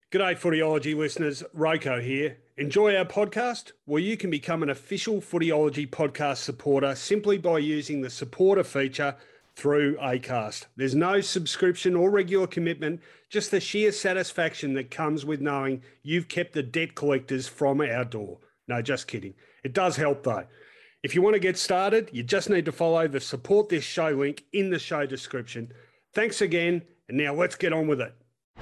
G'day Footyology listeners, Roko here. Enjoy our podcast where you can become an official Footyology podcast supporter simply by using the supporter feature through Acast. There's no subscription or regular commitment, just the sheer satisfaction that comes with knowing you've kept the debt collectors from our door. No, just kidding. It does help though. If you want to get started, you just need to follow the support this show link in the show description. Thanks again, and now let's get on with it.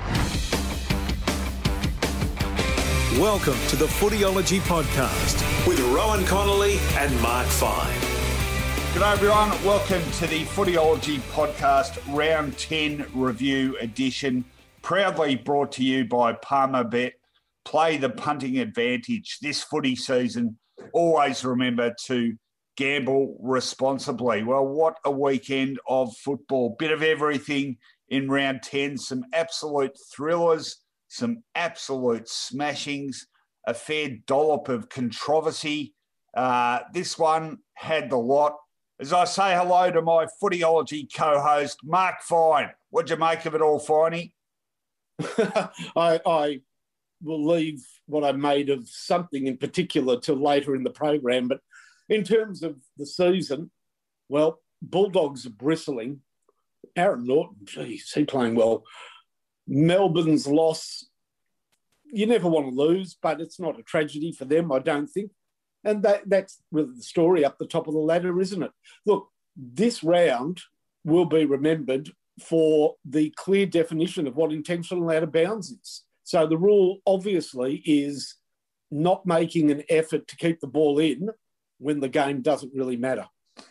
Welcome to the Footyology Podcast with Rowan Connolly and Mark Fine. G'day everyone, welcome to the Footyology Podcast Round 10 Review Edition, proudly brought to you by Palmerbet. Play the punting advantage this footy season. Always remember to gamble responsibly. Well, what a weekend of football. Bit of everything in round 10, some absolute thrillers, some absolute smashings, a fair dollop of controversy. This one had the lot. As I say hello to my Footyology co-host, Mark Fine. What'd you make of it all, Finey? I will leave what I made of something in particular till later in the program. But in terms of the season, well, Bulldogs are bristling. Aaron Norton, geez, he's playing well. Melbourne's loss, you never want to lose, but it's not a tragedy for them, I don't think. And that's really the story up the top of the ladder, isn't it? Look, this round will be remembered for the clear definition of what intentional out of bounds is. So the rule, obviously, is not making an effort to keep the ball in when the game doesn't really matter.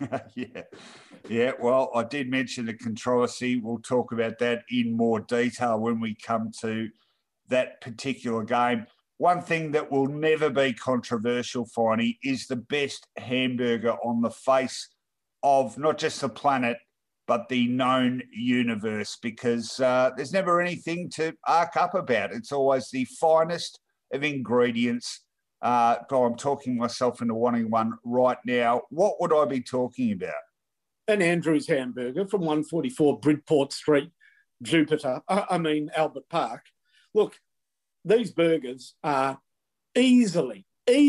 Yeah. Well, I did mention the controversy. We'll talk about that in more detail when we come to that particular game. One thing that will never be controversial, Finey, is the best hamburger on the face of not just the planet, but the known universe, because there's never anything to arc up about. It's always the finest of ingredients. I'm talking myself into wanting one right now. What would I be talking about? An Andrews hamburger from 144 Bridport Street, Albert Park. Look, these burgers are easily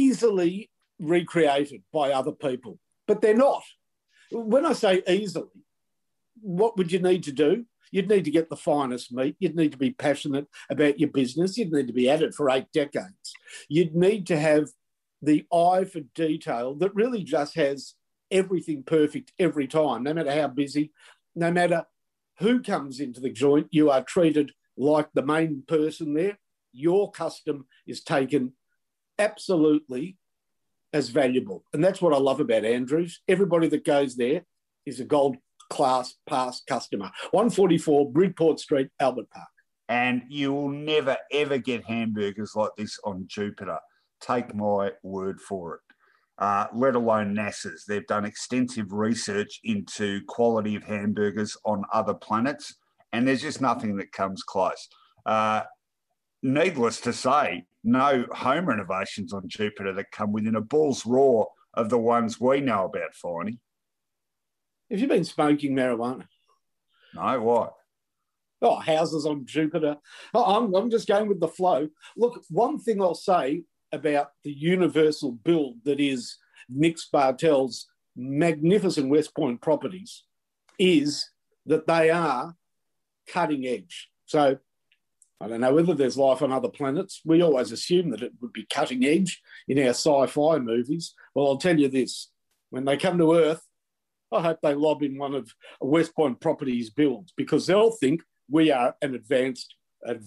recreated by other people, but they're not. When I say easily, what would you need to do? You'd need to get the finest meat. You'd need to be passionate about your business. You'd need to be at it for 8 decades. You'd need to have the eye for detail that really just has everything perfect every time, no matter how busy, no matter who comes into the joint, you are treated like the main person there. Your custom is taken absolutely as valuable. And that's what I love about Andrews. Everybody that goes there is a gold class pass customer. 144 Bridport Street, Albert Park. And you will never, ever get hamburgers like this on Jupiter. Take my word for it. Let alone NASA's. They've done extensive research into quality of hamburgers on other planets, and there's just nothing that comes close. Needless to say, no home renovations on Jupiter that come within a bull's roar of the ones we know about, Finey. Have you been smoking marijuana? No, why? Oh, houses on Jupiter. I'm just going with the flow. Look, one thing I'll say about the universal build that is Nick Bartel's magnificent West Point properties is that they are cutting edge. So I don't know whether there's life on other planets. We always assume that it would be cutting edge in our sci-fi movies. Well, I'll tell you this. When they come to Earth, I hope they lob in one of West Point Properties' builds, because they'll think we are an advanced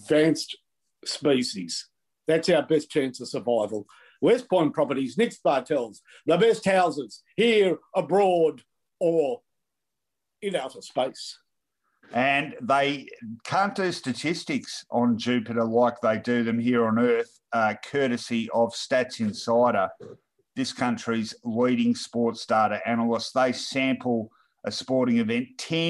species. That's our best chance of survival. West Point Properties, Nick Bartel's, the best houses here, abroad, or in outer space. And they can't do statistics on Jupiter like they do them here on Earth, courtesy of Stats Insider, this country's leading sports data analyst. They sample a sporting event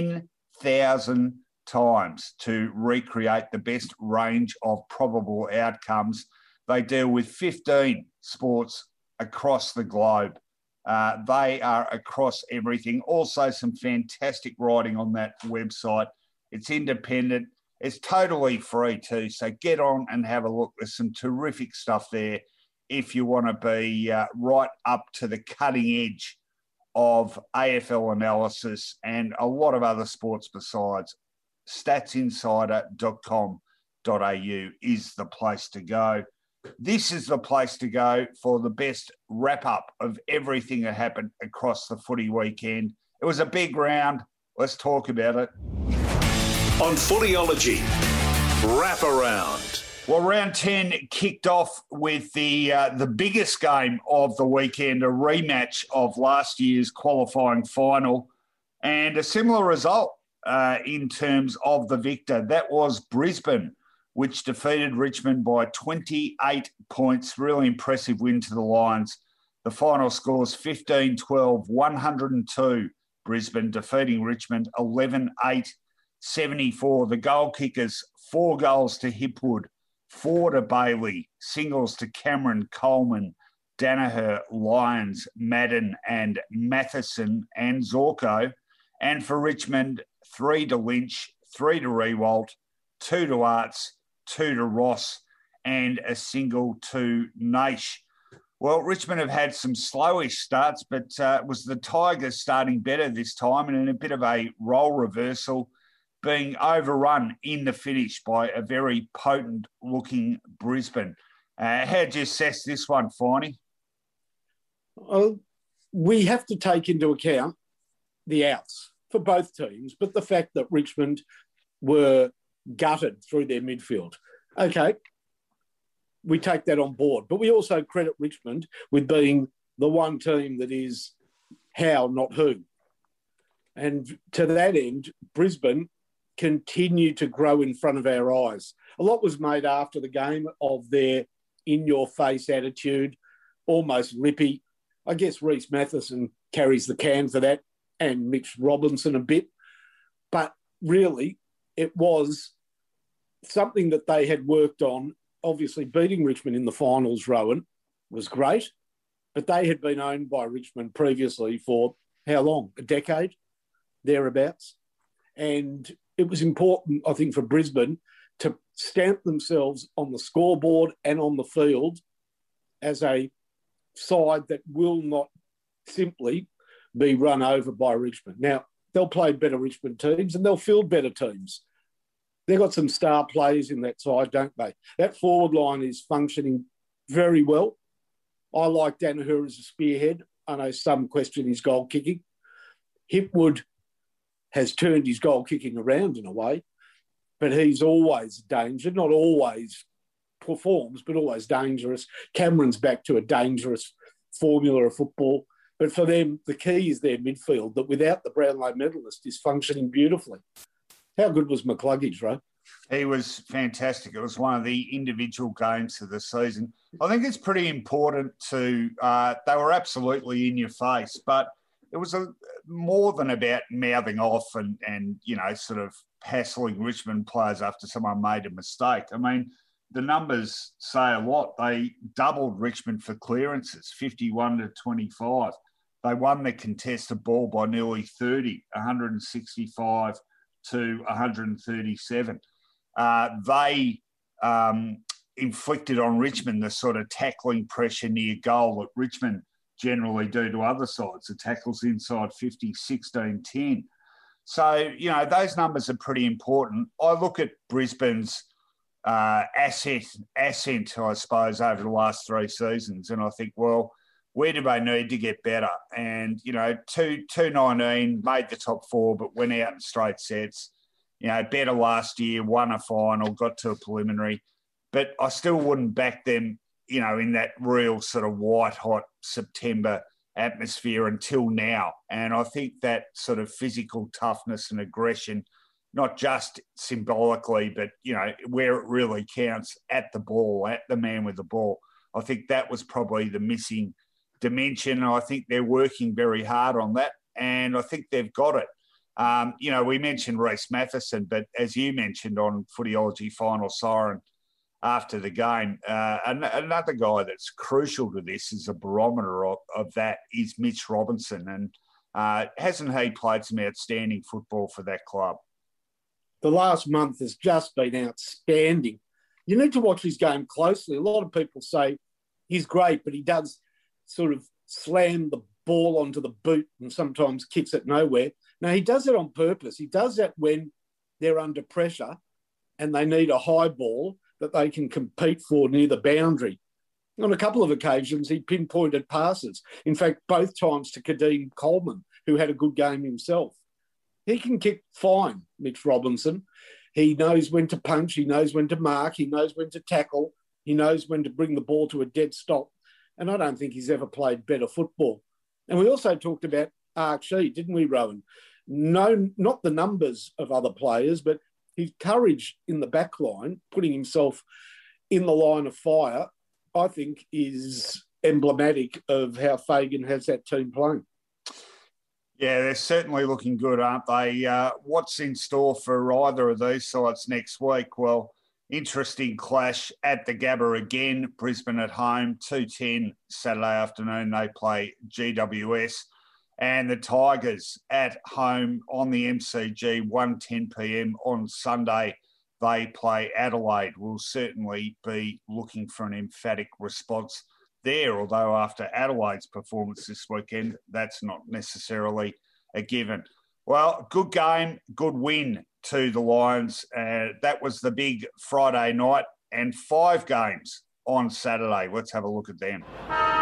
10,000 times to recreate the best range of probable outcomes. They deal with 15 sports across the globe. They are across everything. Also, some fantastic writing on that website. It's independent. It's totally free too. So get on and have a look. There's some terrific stuff there if you want to be right up to the cutting edge of AFL analysis and a lot of other sports besides. Statsinsider.com.au is the place to go. This is the place to go for the best wrap-up of everything that happened across the footy weekend. It was a big round. Let's talk about it. On Footyology, wrap around. Well, round 10 kicked off with the biggest game of the weekend, a rematch of last year's qualifying final, and a similar result in terms of the victor. That was Brisbane, which defeated Richmond by 28 points. Really impressive win to the Lions. The final scores 15-12, 102. Brisbane defeating Richmond 11-8, 74. The goal kickers, 4 goals to Hipwood, 4 to Bailey, singles to Cameron, Coleman, Danaher, Lyons, Madden and Matheson and Zorko. And for Richmond, 3 to Lynch, 3 to Rewalt, 2 to Arts, 2 to Ross and a single to Naish. Well, Richmond have had some slowish starts, but it was the Tigers starting better this time and in a bit of a role reversal, being overrun in the finish by a very potent-looking Brisbane. How'd you assess this one, Finey? Well, we have to take into account the outs for both teams, but the fact that Richmond were gutted through their midfield. Okay, we take that on board, but we also credit Richmond with being the one team that is how, not who. And to that end, Brisbane continue to grow in front of our eyes. A lot was made after the game of their in-your-face attitude, almost lippy. I guess Reece Matheson carries the can for that, and Mitch Robinson a bit. But really, it was something that they had worked on. Obviously, beating Richmond in the finals, Rowan, was great, but they had been owned by Richmond previously for how long? A decade, thereabouts. And it was important, I think, for Brisbane to stamp themselves on the scoreboard and on the field as a side that will not simply be run over by Richmond. Now, they'll play better Richmond teams and they'll field better teams. They've got some star players in that side, don't they? That forward line is functioning very well. I like Danaher as a spearhead. I know some question his goal kicking. Hipwood has turned his goal kicking around in a way, but he's always a danger, not always performs, but always dangerous. Cameron's back to a dangerous formula of football. But for them, the key is their midfield that without the Brownlow medalist is functioning beautifully. How good was McCluggage, Ray? He was fantastic. It was one of the individual games of the season. I think it's pretty important to, they were absolutely in your face, but it was more than about mouthing off and you know, sort of hassling Richmond players after someone made a mistake. I mean, the numbers say a lot. They doubled Richmond for clearances, 51 to 25. They won the contested ball by nearly 30, 165 to 137. They inflicted on Richmond the sort of tackling pressure near goal that Richmond generally do to other sides. The tackles inside 50, 16, 10. So, you know, those numbers are pretty important. I look at Brisbane's ascent, I suppose, over the last 3 seasons, and I think, well, where do they need to get better? And, you know, 219 made the top 4, but went out in straight sets. You know, better last year, won a final, got to a preliminary. But I still wouldn't back them, you know, in that real sort of white-hot September atmosphere until now. And I think that sort of physical toughness and aggression, not just symbolically, but, you know, where it really counts, at the ball, at the man with the ball, I think that was probably the missing dimension. I think they're working very hard on that, and I think they've got it. You know, we mentioned Reece Matheson, but as you mentioned on Footyology Final Siren after the game, another guy that's crucial to this as a barometer of that is Mitch Robinson. And hasn't he played some outstanding football for that club? The last month has just been outstanding. You need to watch his game closely. A lot of people say he's great, but he does sort of slam the ball onto the boot and sometimes kicks it nowhere. Now, he does it on purpose. He does that when they're under pressure and they need a high ball that they can compete for near the boundary. On a couple of occasions, he pinpointed passes. In fact, both times to Kadeem Coleman, who had a good game himself. He can kick fine, Mitch Robinson. He knows when to punch. He knows when to mark. He knows when to tackle. He knows when to bring the ball to a dead stop. And I don't think he's ever played better football. And we also talked about Archie, didn't we, Rowan? No, not the numbers of other players, but his courage in the back line, putting himself in the line of fire, I think is emblematic of how Fagan has that team playing. Yeah, they're certainly looking good, aren't they? What's in store for either of these sides next week? Well, interesting clash at the Gabba again. Brisbane at home, 2:10 Saturday afternoon. They play GWS. And the Tigers at home on the MCG, 1:10 p.m. on Sunday. They play Adelaide. We'll certainly be looking for an emphatic response there, although after Adelaide's performance this weekend, that's not necessarily a given. Well, good game, good win to the Lions. That was the big Friday night, and 5 games on Saturday. Let's have a look at them.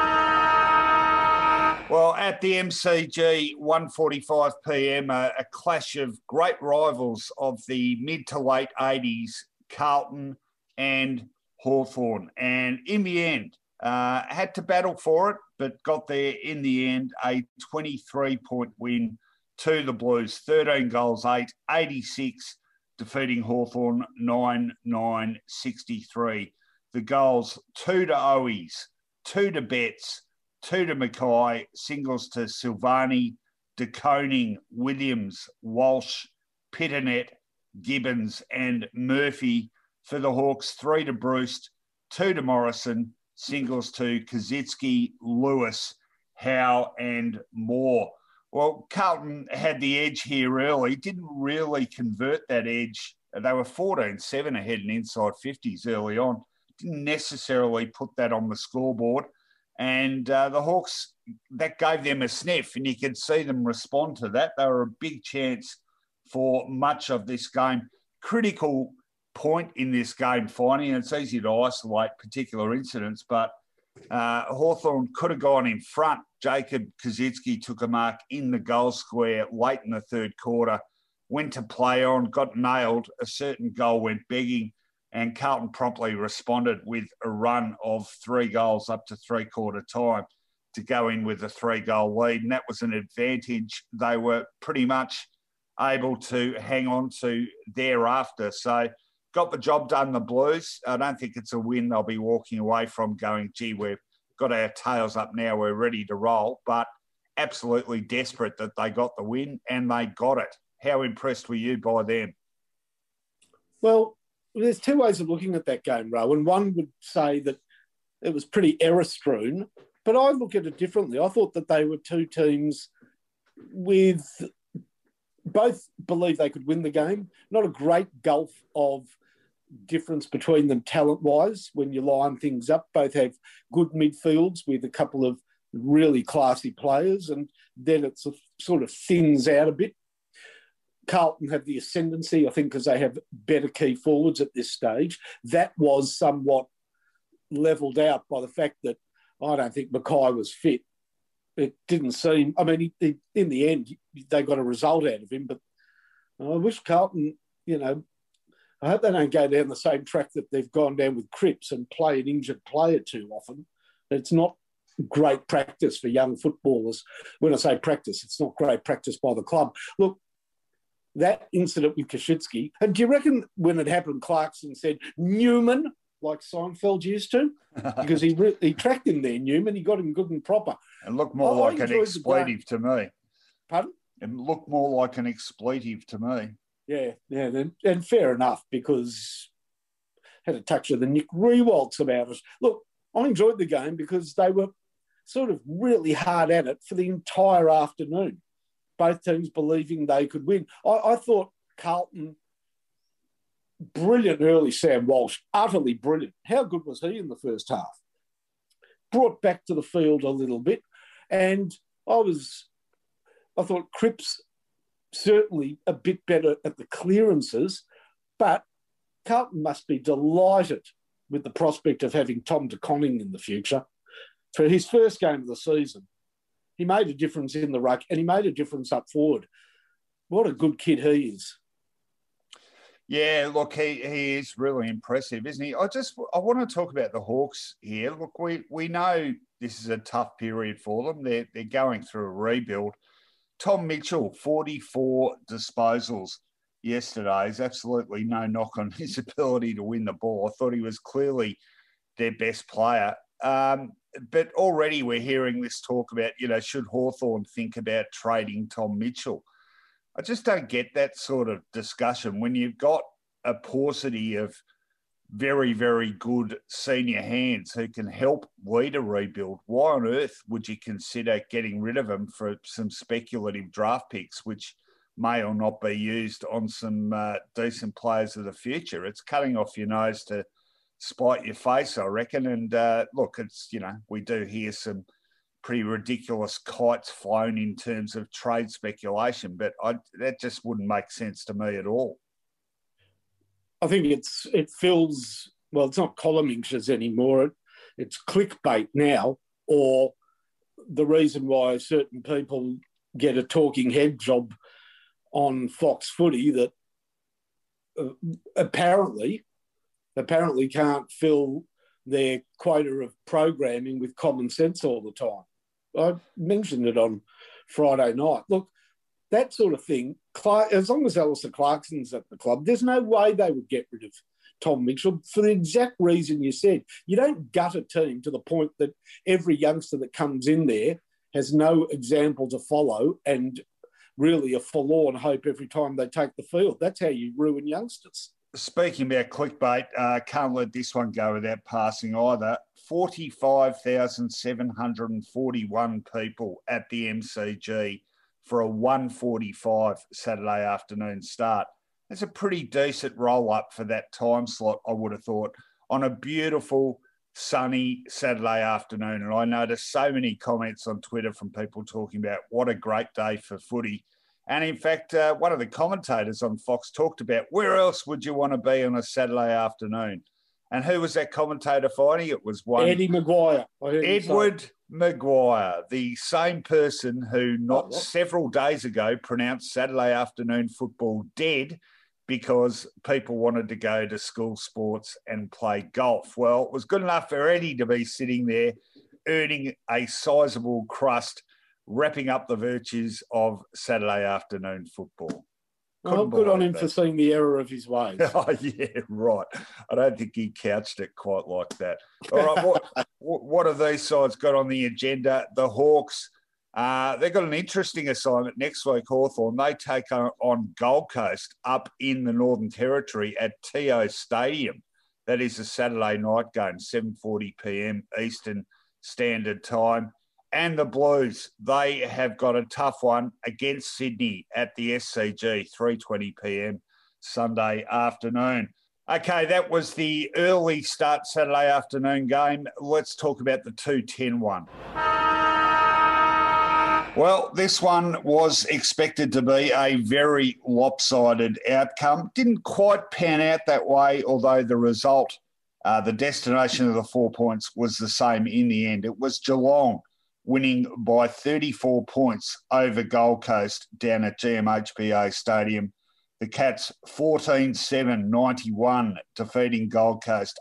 Well, at the MCG, 1:45 p.m, a clash of great rivals of the mid to late 80s, Carlton and Hawthorn. And in the end, had to battle for it, but got there in the end, a 23-point win to the Blues. 13 goals, 86, defeating Hawthorn 9-63. The goals, 2 to Owies, 2 to Betts, 2 to Mackay, singles to Silvani, De Koning, Williams, Walsh, Pitternet, Gibbons and Murphy. For the Hawks, 3 to Bruce, 2 to Morrison, singles to Kazitsky, Lewis, Howe and Moore. Well, Carlton had the edge here early, didn't really convert that edge. They were 14-7 ahead in inside 50s early on. Didn't necessarily put that on the scoreboard. And the Hawks, that gave them a sniff, and you could see them respond to that. They were a big chance for much of this game. Critical point in this game, finding, and it's easy to isolate particular incidents, but Hawthorn could have gone in front. Jacob Kazitsky took a mark in the goal square late in the third quarter, went to play on, got nailed. A certain goal went begging, and Carlton promptly responded with a run of 3 goals up to three-quarter time to go in with a 3-goal lead. And that was an advantage they were pretty much able to hang on to thereafter. So got the job done, the Blues. I don't think it's a win they'll be walking away from going, gee, we've got our tails up now, we're ready to roll. But absolutely desperate that they got the win, and they got it. How impressed were you by them? Well, there's 2 ways of looking at that game, Rowan. One would say that it was pretty error-strewn, but I look at it differently. I thought that they were 2 teams with both believe they could win the game. Not a great gulf of difference between them talent-wise when you line things up. Both have good midfields with a couple of really classy players, and then it sort of thins out a bit. Carlton have the ascendancy, I think, because they have better key forwards at this stage. That was somewhat levelled out by the fact that I don't think Mackay was fit. It didn't seem... I mean, in the end, they got a result out of him, but I wish Carlton, I hope they don't go down the same track that they've gone down with Cripps and play an injured player too often. It's not great practice for young footballers. When I say practice, it's not great practice by the club. Look, that incident with Kashitsky, and do you reckon when it happened, Clarkson said Newman, like Seinfeld used to? Because he tracked him there, Newman. He got him good and proper. It looked more like an expletive to me. Pardon? It looked more like an expletive to me. Yeah, and fair enough, because had a touch of the Nick Rewaltz about it. Look, I enjoyed the game because they were sort of really hard at it for the entire afternoon. Both teams believing they could win. I thought Carlton brilliant early Sam Walsh, utterly brilliant. How good was he in the first half? Brought back to the field a little bit. And I thought Cripps certainly a bit better at the clearances, but Carlton must be delighted with the prospect of having Tom De Koning in the future. For his first game of the season, he made a difference in the ruck and he made a difference up forward. What a good kid he is. Yeah, look, he is really impressive, isn't he? I want to talk about the Hawks here. Look, we know this is a tough period for them. They're going through a rebuild. Tom Mitchell, 44 disposals yesterday. There's absolutely no knock on his ability to win the ball. I thought he was clearly their best player. But already we're hearing this talk about, should Hawthorn think about trading Tom Mitchell? I just don't get that sort of discussion when you've got a paucity of very, very good senior hands who can help lead a rebuild. Why on earth would you consider getting rid of them for some speculative draft picks, which may or not be used on some decent players of the future? It's cutting off your nose to spite your face, I reckon. And look, it's, we do hear some pretty ridiculous kites flown in terms of trade speculation, but that just wouldn't make sense to me at all. I think it feels, well, it's not column inches anymore. It's clickbait now, or the reason why certain people get a talking head job on Fox Footy that apparently can't fill their quota of programming with common sense all the time. I mentioned it on Friday night. Look, that sort of thing, as long as Alistair Clarkson's at the club, there's no way they would get rid of Tom Mitchell for the exact reason you said. You don't gut a team to the point that every youngster that comes in there has no example to follow and really a forlorn hope every time they take the field. That's how you ruin youngsters. Speaking about clickbait, can't let this one go without passing either. 45,741 people at the MCG for a 1:45 Saturday afternoon start. That's a pretty decent roll-up for that time slot, I would have thought, on a beautiful, sunny Saturday afternoon. And I noticed so many comments on Twitter from people talking about what a great day for footy. And in fact, one of the commentators on Fox talked about where else would you want to be on a Saturday afternoon? And who was that commentator finding? It was one Eddie Maguire. Edward Maguire, the same person who not several days ago pronounced Saturday afternoon football dead because people wanted to go to school sports and play golf. Well, it was good enough for Eddie to be sitting there earning a sizable crust, wrapping up the virtues of Saturday afternoon football. Well, good on him for seeing the error of his ways. Oh, yeah, right. I don't think he couched it quite like that. All right, what have these sides got on the agenda? The Hawks, they've got an interesting assignment next week, Hawthorn. They take on Gold Coast up in the Northern Territory at TO Stadium. That is a Saturday night game, 7:40 p.m. Eastern Standard Time. And the Blues, they have got a tough one against Sydney at the SCG, 3:20 p.m. Sunday afternoon. Okay, that was the early start Saturday afternoon game. Let's talk about the 2:10 one. Well, this one was expected to be a very lopsided outcome. Didn't quite pan out that way, although the result, the destination of the 4 points was the same in the end. It was Geelong winning by 34 points over Gold Coast down at GMHBA Stadium. The Cats 14-7-91, defeating Gold Coast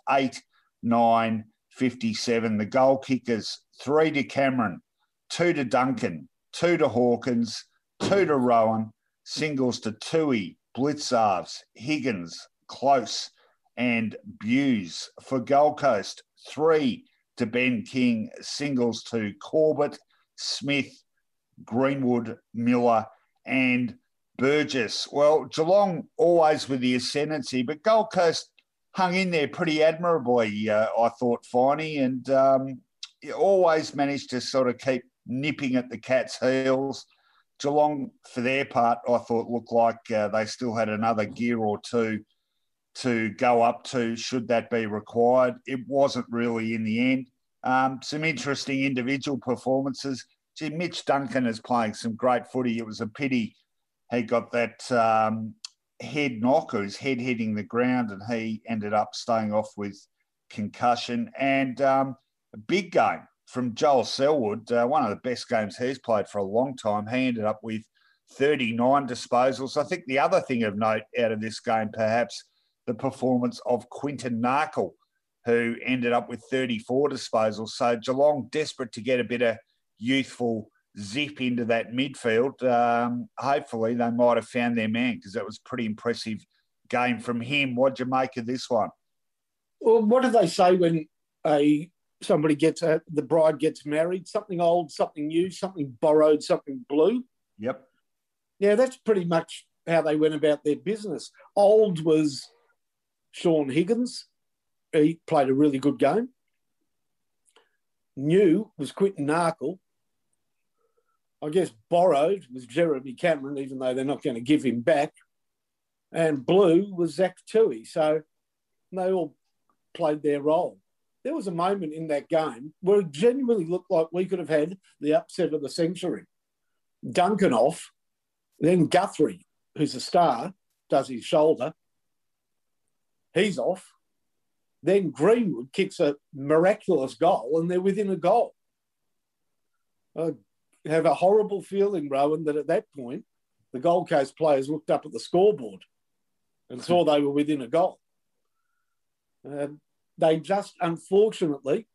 8-9-57. The goal kickers, 3 to Cameron, 2 to Duncan, 2 to Hawkins, 2 to Rowan, singles to Tui, Blitzarves, Higgins, Close and Buse. For Gold Coast, 3 to Ben King, singles to Corbett, Smith, Greenwood, Miller and Burgess. Well, Geelong always with the ascendancy, but Gold Coast hung in there pretty admirably, I thought, Finey, and always managed to sort of keep nipping at the Cats' heels. Geelong, for their part, I thought looked like they still had another gear or two to go up to should that be required. It wasn't really in the end. Some interesting individual performances. Gee, Mitch Duncan is playing some great footy. It was a pity he got that head knock, or his head hitting the ground, and he ended up staying off with concussion. And a big game from Joel Selwood, one of the best games he's played for a long time. He ended up with 39 disposals. I think the other thing of note out of this game, perhaps, the performance of Quinton Narkle, who ended up with 34 disposals. So Geelong, desperate to get a bit of youthful zip into that midfield. Hopefully they might have found their man, because that was a pretty impressive game from him. What'd you make of this one? Well, what do they say when somebody the bride gets married? Something old, something new, something borrowed, something blue. Yep. Yeah, that's pretty much how they went about their business. Old was Sean Higgins. He played a really good game. New was Quinton Narkle. I guess borrowed was Jeremy Cameron, even though they're not going to give him back. And blue was Zach Tui. So they all played their role. There was a moment in that game where it genuinely looked like we could have had the upset of the century. Duncan off, then Guthrie, who's a star, does his shoulder. He's off. Then Greenwood kicks a miraculous goal, and they're within a goal. I have a horrible feeling, Rowan, that at that point, the Gold Coast players looked up at the scoreboard and saw they were within a goal. They just, unfortunately,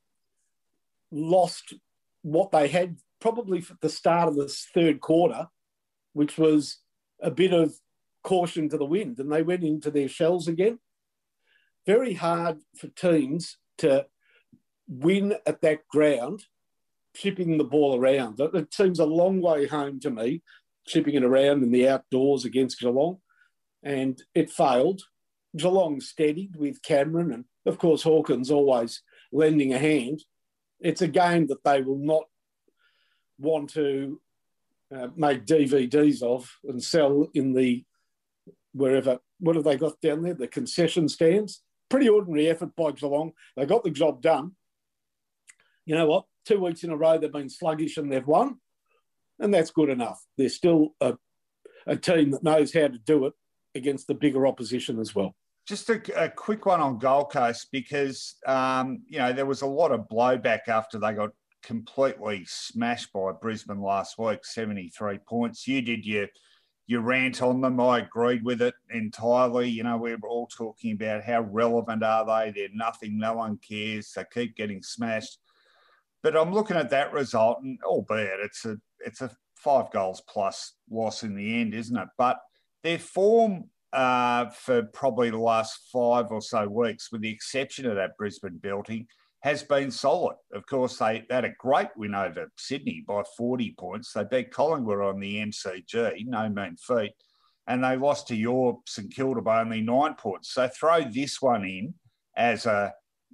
lost what they had probably at the start of this third quarter, which was a bit of caution to the wind, and they went into their shells again. Very hard for teams to win at that ground, chipping the ball around. It seems a long way home to me, chipping it around in the outdoors against Geelong, and it failed. Geelong steadied with Cameron, and of course Hawkins always lending a hand. It's a game that they will not want to make DVDs of and sell in the wherever. What have they got down there? The concession stands. Pretty ordinary effort by Geelong. They got the job done. You know what? 2 weeks in a row they've been sluggish and they've won, and that's good enough. They're still a team that knows how to do it against the bigger opposition as well. Just a quick one on Gold Coast, because, there was a lot of blowback after they got completely smashed by Brisbane last week, 73 points. You did your rant on them. I agreed with it entirely. We were all talking about how relevant are they? They're nothing. No one cares. They keep getting smashed. But I'm looking at that result, and albeit it's a 5 goals plus loss in the end, isn't it? But their form for probably the last 5 or so weeks, with the exception of that Brisbane belting, has been solid. Of course, they had a great win over Sydney by 40 points. They beat Collingwood on the MCG, no mean feat, and they lost to your St Kilda by only 9 points. So throw this one in as a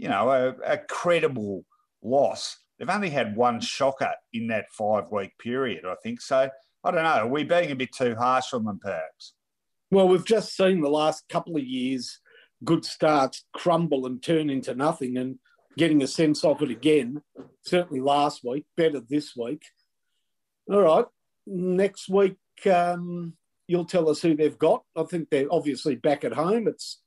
credible loss. They've only had one shocker in that 5-week period, I think. So I don't know. Are we being a bit too harsh on them, perhaps? Well, we've just seen the last couple of years good starts crumble and turn into nothing, and getting a sense of it again, certainly last week, better this week. All right, next week you'll tell us who they've got. I think they're obviously back at home.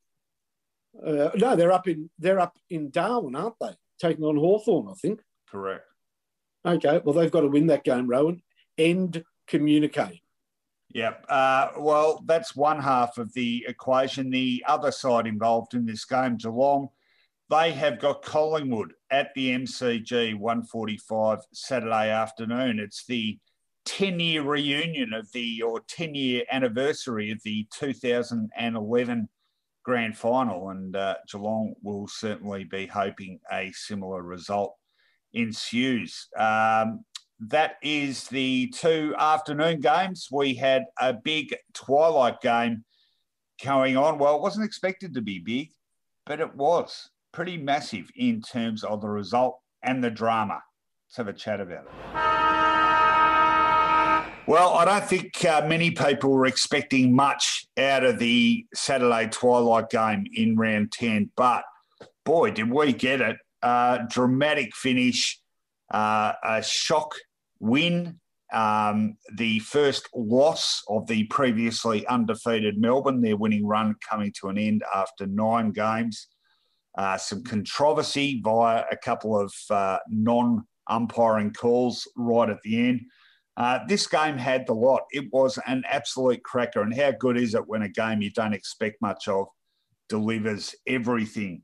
They're up in Darwin, aren't they? Taking on Hawthorn, I think. Correct. Okay, well, they've got to win that game, Rowan. End communique. Yep. Well, that's one half of the equation. The other side involved in this game, Geelong, they have got Collingwood at the MCG, 1:45 Saturday afternoon. It's the 10-year reunion or 10-year anniversary of the 2011 grand final, and Geelong will certainly be hoping a similar result ensues. That is the 2 afternoon games. We had a big twilight game going on. Well, it wasn't expected to be big, but it was pretty massive in terms of the result and the drama. Let's have a chat about it. Well, I don't think many people were expecting much out of the Saturday twilight game in round 10, but boy, did we get it. Dramatic finish, a shock win, the first loss of the previously undefeated Melbourne, their winning run coming to an end after 9 games. Some controversy via a couple of non-umpiring calls right at the end. This game had the lot. It was an absolute cracker. And how good is it when a game you don't expect much of delivers everything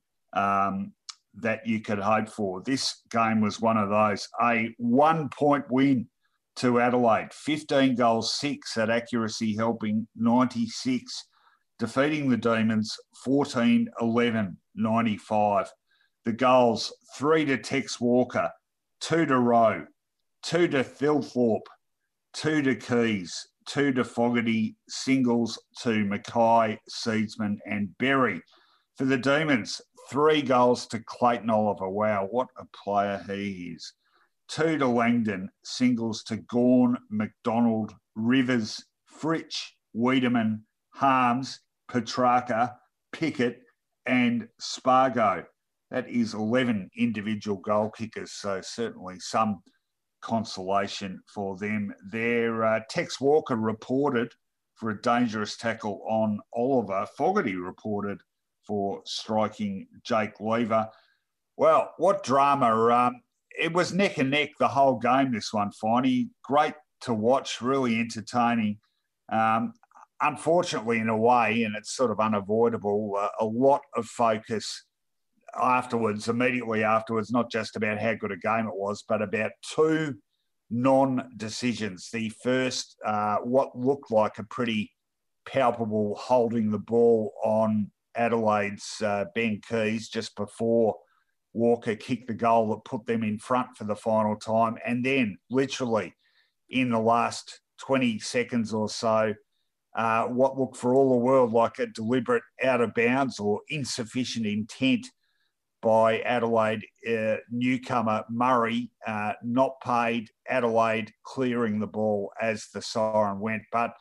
that you could hope for? This game was one of those. A 1-point win to Adelaide, 15 goals, 6 at accuracy helping 96, defeating the Demons 14-11, 95. The goals, 3 to Tex Walker, 2 to Rowe, 2 to Thilthorpe, 2 to Keys, 2 to Fogarty, singles to Mackay, Seedsman and Berry. For the Demons, 3 goals to Clayton Oliver. Wow, what a player he is. 2 to Langdon, singles to Gawn, McDonald, Rivers, Fritsch, Wiedemann, Harms, Petrarca, Pickett and Spargo. That is 11 individual goal kickers, so certainly some consolation for them there. Tex Walker reported for a dangerous tackle on Oliver. Fogarty reported for striking Jake Lever. Well, what drama. It was neck and neck the whole game, this one, Finey. Great to watch, really entertaining. Unfortunately, in a way, and it's sort of unavoidable, a lot of focus afterwards, immediately afterwards, not just about how good a game it was, but about 2 non-decisions. The first, what looked like a pretty palpable holding the ball on Adelaide's Ben Keys just before Walker kicked the goal that put them in front for the final time. And then literally in the last 20 seconds or so, what looked for all the world like a deliberate out of bounds or insufficient intent by Adelaide newcomer Murray, not paid, Adelaide clearing the ball as the siren went. But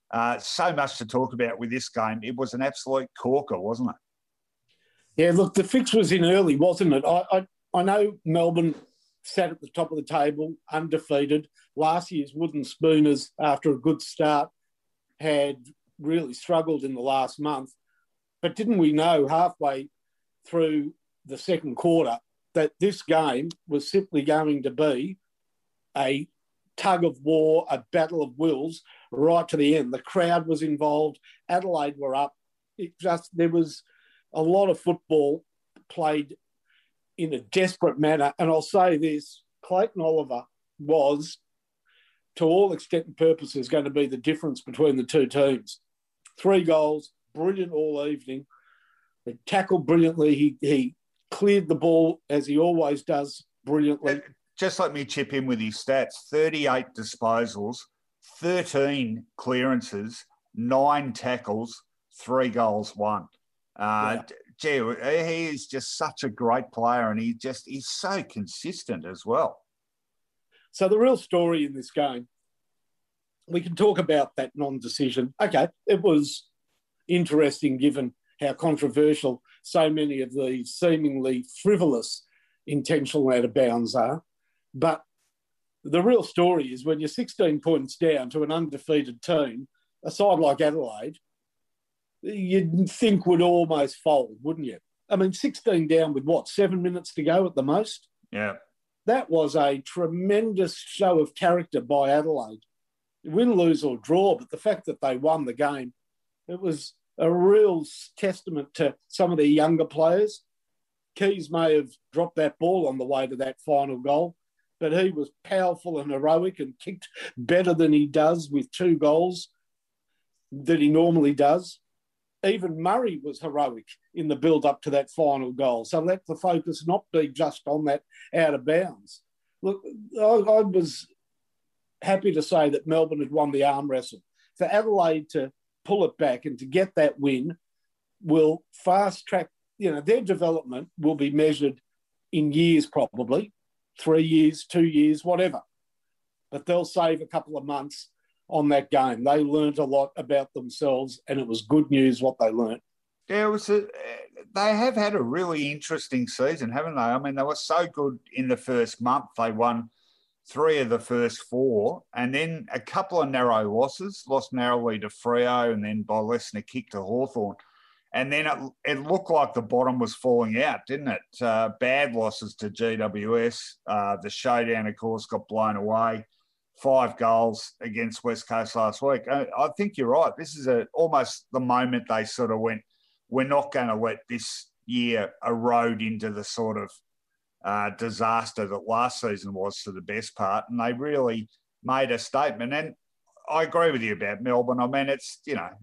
so much to talk about with this game. It was an absolute corker, wasn't it? Yeah, look, the fix was in early, wasn't it? I know Melbourne sat at the top of the table, undefeated. Last year's Wooden Spooners, after a good start, had really struggled in the last month. But didn't we know halfway through the second quarter that this game was simply going to be a tug of war, a battle of wills right to the end? The crowd was involved. Adelaide were up. There was a lot of football played in a desperate manner. And I'll say this, Clayton Oliver was, to all extent and purposes, going to be the difference between the two teams. 3 goals, brilliant all evening. He tackled brilliantly. He cleared the ball, as he always does, brilliantly. Just let me chip in with his stats. 38 disposals, 13 clearances, 9 tackles, 3 goals, 1. Gee, he is just such a great player, and he's so consistent as well. So the real story in this game, we can talk about that non-decision. Okay, it was interesting given how controversial so many of these seemingly frivolous intentional out of bounds are. But the real story is when you're 16 points down to an undefeated team, a side like Adelaide, you'd think would almost fold, wouldn't you? I mean, 16 down with 7 minutes to go at the most? Yeah. That was a tremendous show of character by Adelaide. Win, lose or draw, but the fact that they won the game, it was a real testament to some of the younger players. Keys may have dropped that ball on the way to that final goal, but he was powerful and heroic and kicked better than he does with 2 goals that he normally does. Even Murray was heroic in the build-up to that final goal. So let the focus not be just on that out of bounds. Look, I was happy to say that Melbourne had won the arm wrestle. For Adelaide to pull it back and to get that win will fast-track, their development will be measured in years probably, 3 years, 2 years, whatever. But they'll save a couple of months on that game. They learnt a lot about themselves, and it was good news what they learnt. Yeah, they have had a really interesting season, haven't they? I mean, they were so good in the first month. They won 3 of the first 4, and then a couple of narrow losses, lost narrowly to Freo and then by less than a kick to Hawthorn. And then it looked like the bottom was falling out, didn't it? Bad losses to GWS. The showdown, of course, got blown away. 5 goals against West Coast last week. I think you're right. This is almost the moment they sort of went, we're not going to let this year erode into the sort of disaster that last season was for the best part. And they really made a statement. And I agree with you about Melbourne. I mean, it's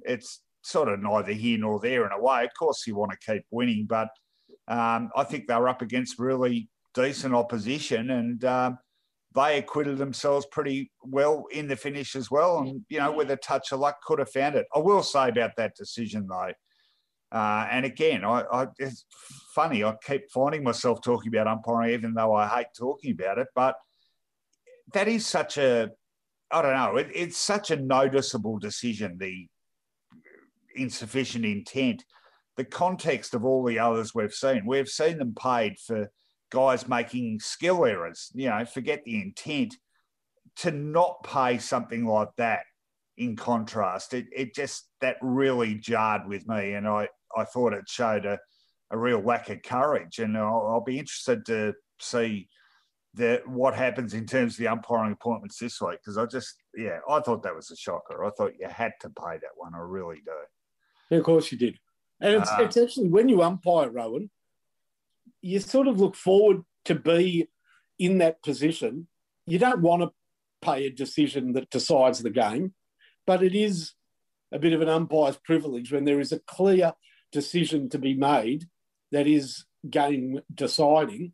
sort of neither here nor there in a way. Of course, you want to keep winning, but I think they were up against really decent opposition, and they acquitted themselves pretty well in the finish as well. And, with a touch of luck, could have found it. I will say about that decision, though, and again, it's funny, I keep finding myself talking about umpiring, even though I hate talking about it, but that is such a, I don't know, it's such a noticeable decision, the insufficient intent, the context of all the others we've seen them paid for guys making skill errors, forget the intent, to not pay something like that. In contrast, it just, that really jarred with me, and I thought it showed a real lack of courage, and I'll be interested to see what happens in terms of the umpiring appointments this week, because I thought that was a shocker. I thought you had to pay that one. I really do. Yeah, of course you did. And it's actually, when you umpire, Rowan, you sort of look forward to be in that position. You don't want to pay a decision that decides the game, but it is a bit of an umpire's privilege when there is a clear decision to be made that is game deciding.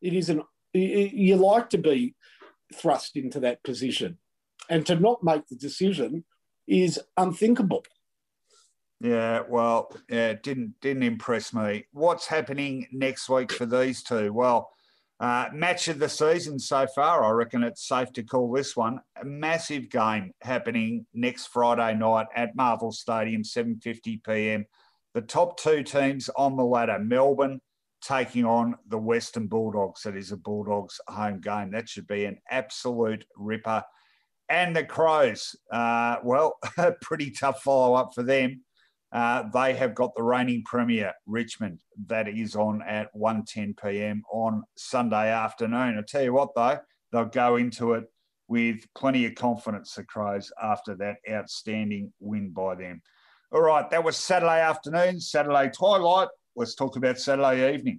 You like to be thrust into that position, and to not make the decision is unthinkable. Yeah, well, it didn't impress me. What's happening next week for these two? Well, match of the season so far, I reckon it's safe to call this one. A massive game happening next Friday night at Marvel Stadium, 7:50 p.m. The top 2 teams on the ladder, Melbourne taking on the Western Bulldogs. It is a Bulldogs home game. That should be an absolute ripper. And the Crows, well, a pretty tough follow-up for them. They have got the reigning premier, Richmond. That is on at 1:10 p.m. on Sunday afternoon. I tell you what, though, they'll go into it with plenty of confidence, the Crows, after that outstanding win by them. All right, that was Saturday afternoon, Saturday twilight. Let's talk about Saturday evening.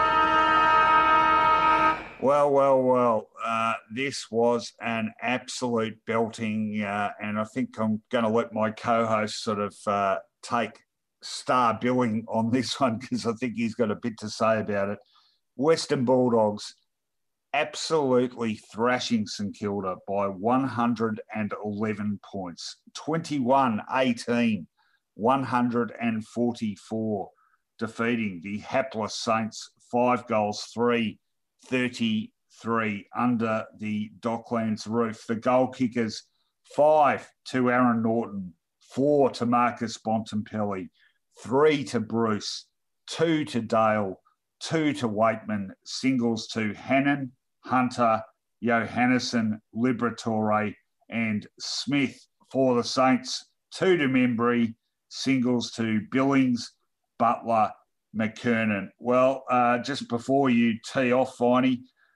Well. This was an absolute belting, and I think I'm going to let my co-host sort of take star billing on this one, because I think he's got a bit to say about it. Western Bulldogs absolutely thrashing St Kilda by 111 points. 21-18, 144, defeating the hapless Saints 5 goals, 33 under the Docklands roof. The goal kickers, 5 to Aaron Norton, 4 to Marcus Bontempelli, 3 to Bruce, 2 to Dale, 2 to Waitman, singles to Hannon, Hunter, Johannesson, Liberatore and Smith. For the Saints, 2 to Membry, singles to Billings, Butler, McKernan. Well, just before you tee off, Viney,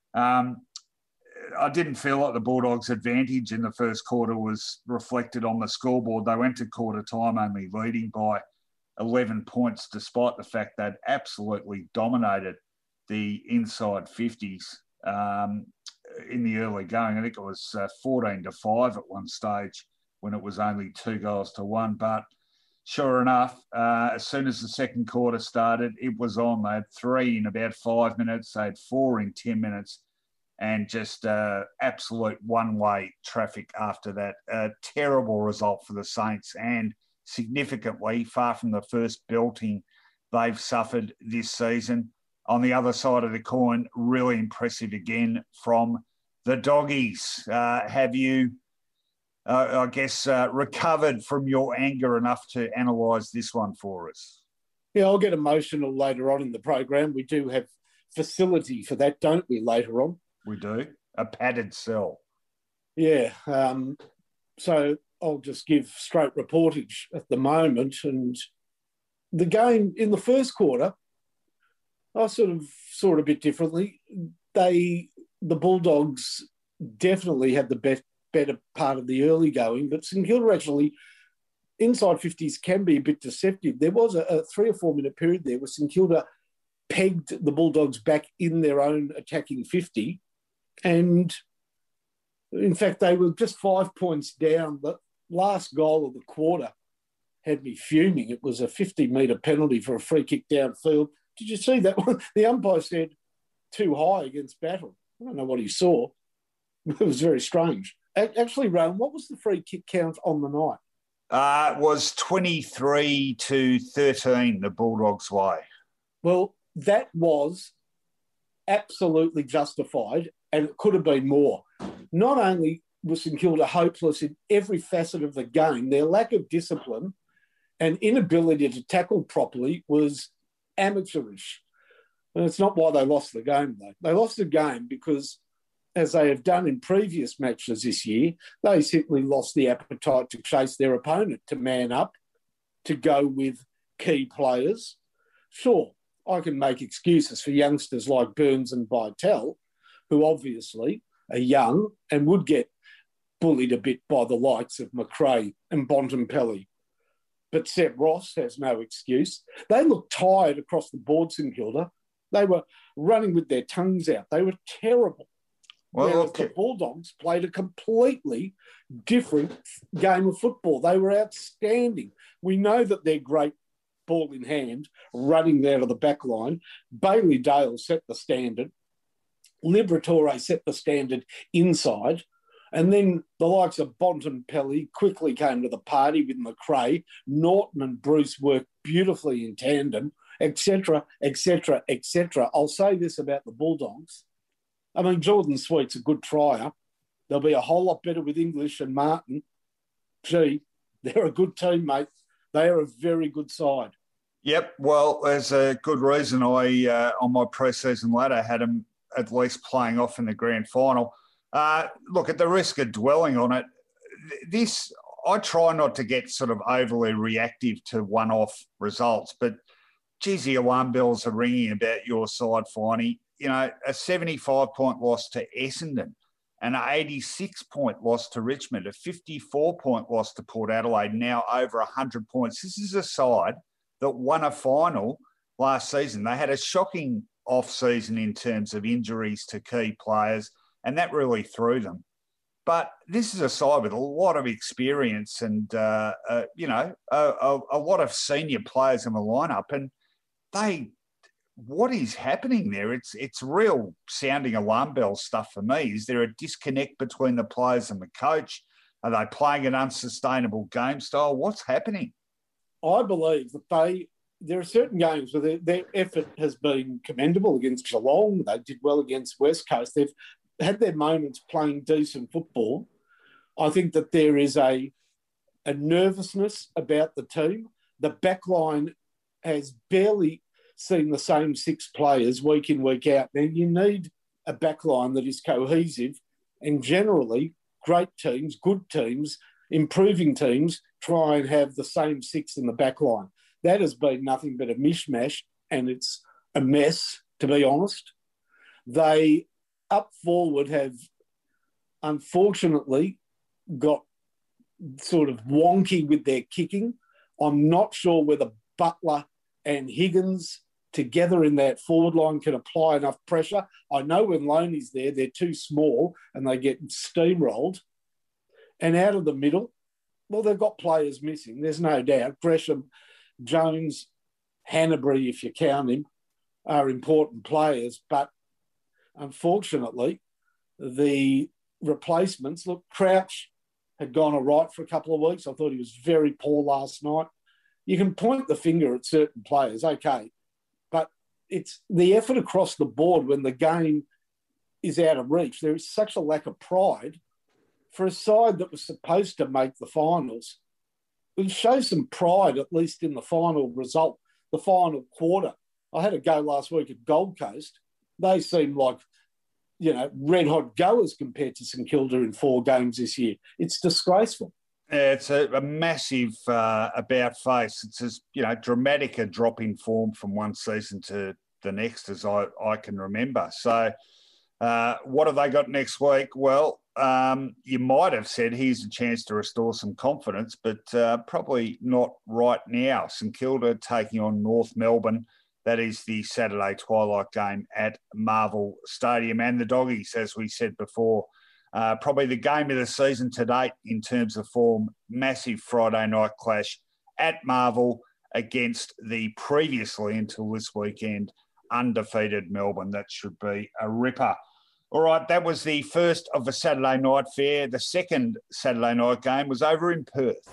I didn't feel like the Bulldogs' advantage in the first quarter was reflected on the scoreboard. They went to quarter time only leading by 11 points, despite the fact they'd absolutely dominated the inside 50s in the early going. I think it was 14-5 at one stage when it was only 2 goals to 1. But sure enough, as soon as the second quarter started, it was on. They had 3 in about 5 minutes. They had 4 in 10 minutes. And just absolute one-way traffic after that. A terrible result for the Saints, and significantly, far from the first belting they've suffered this season. On the other side of the coin, really impressive again from the Doggies. Have you I guess, recovered from your anger enough to analyse this one for us? Yeah, I'll get emotional later on in the program. We do have facility for that, don't we, later on? We do. A padded cell. Yeah. So I'll just give straight reportage at the moment. And the game in the first quarter, I sort of saw it a bit differently. The Bulldogs definitely had the better part of the early going, but St Kilda actually, inside 50s can be a bit deceptive. There was a 3 or 4 minute period there where St Kilda pegged the Bulldogs back in their own attacking 50. And in fact, they were just 5 points down. The last goal of the quarter had me fuming. It was a 50-metre penalty for a free kick downfield. Did you see that one? The umpire said too high against Battle. I don't know what he saw. It was very strange. Actually, Rowan, what was the free kick count on the night? It was 23-13 the Bulldogs' way. Well, that was absolutely justified, and it could have been more. Not only was St Kilda hopeless in every facet of the game, their lack of discipline and inability to tackle properly was amateurish. And it's not why they lost the game, though. They lost the game because, as they have done in previous matches this year, they simply lost the appetite to chase their opponent, to man up, to go with key players. Sure, I can make excuses for youngsters like Burns and Vitale, who obviously are young and would get bullied a bit by the likes of McRae and Bontempelli. But Seb Ross has no excuse. They looked tired across the board, St Kilda. They were running with their tongues out. They were terrible. Whereas the Bulldogs played a completely different game of football. They were outstanding. We know that they're great ball in hand, running out of the back line. Bailey Dale set the standard. Liberatore set the standard inside. And then the likes of Bontempelli quickly came to the party with McRae. Norton and Bruce worked beautifully in tandem, etc., etc., etc. I'll say this about the Bulldogs. I mean, Jordan Sweet's a good tryer. They'll be a whole lot better with English and Martin. Gee, they're a good team, mate. They are a very good side. Yep. Well, there's a good reason I, on my pre-season ladder, had them at least playing off in the grand final. Look, at the risk of dwelling on it, I try not to get sort of overly reactive to one-off results, but geez, the alarm bells are ringing about your side, Finey. You know, a 75-point loss to Essendon, an 86-point loss to Richmond, a 54-point loss to Port Adelaide, now over 100 points. This is a side that won a final last season. They had a shocking off-season in terms of injuries to key players, and that really threw them. But this is a side with a lot of experience and, a lot of senior players in the lineup. And what is happening there? It's real sounding alarm bell stuff for me. Is there a disconnect between the players and the coach? Are they playing an unsustainable game style? What's happening? I believe that there are certain games where their effort has been commendable against Geelong. They did well against West Coast. They've had their moments playing decent football. I think that there is a nervousness about the team. The back line has barely seen the same six players week in, week out. Now, you need a back line that is cohesive, and generally great teams, good teams, improving teams try and have the same six in the back line. That has been nothing but a mishmash, and it's a mess, to be honest. They, up forward, have unfortunately got sort of wonky with their kicking. I'm not sure whether Butler and Higgins together in that forward line can apply enough pressure. I know when Loney's there, they're too small and they get steamrolled. And out of the middle, well, they've got players missing, there's no doubt. Gresham, Jones, Hanbury, if you count him, are important players. But unfortunately, the replacements, look, Crouch had gone all right for a couple of weeks. I thought he was very poor last night. You can point the finger at certain players, okay, but it's the effort across the board when the game is out of reach. There is such a lack of pride for a side that was supposed to make the finals, it shows some pride, at least in the final result, the final quarter. I had a go last week at Gold Coast. They seem like, red-hot goers compared to St Kilda in 4 games this year. It's disgraceful. Yeah, it's a massive about face. It's as dramatic a drop in form from one season to the next as I can remember. So what have they got next week? Well, you might have said here's a chance to restore some confidence, but probably not right now. St Kilda taking on North Melbourne. That is the Saturday twilight game at Marvel Stadium. And the Doggies, as we said before, probably the game of the season to date in terms of form. Massive Friday night clash at Marvel against the previously, until this weekend, undefeated Melbourne. That should be a ripper. All right, that was the first of the Saturday night fair. The second Saturday night game was over in Perth.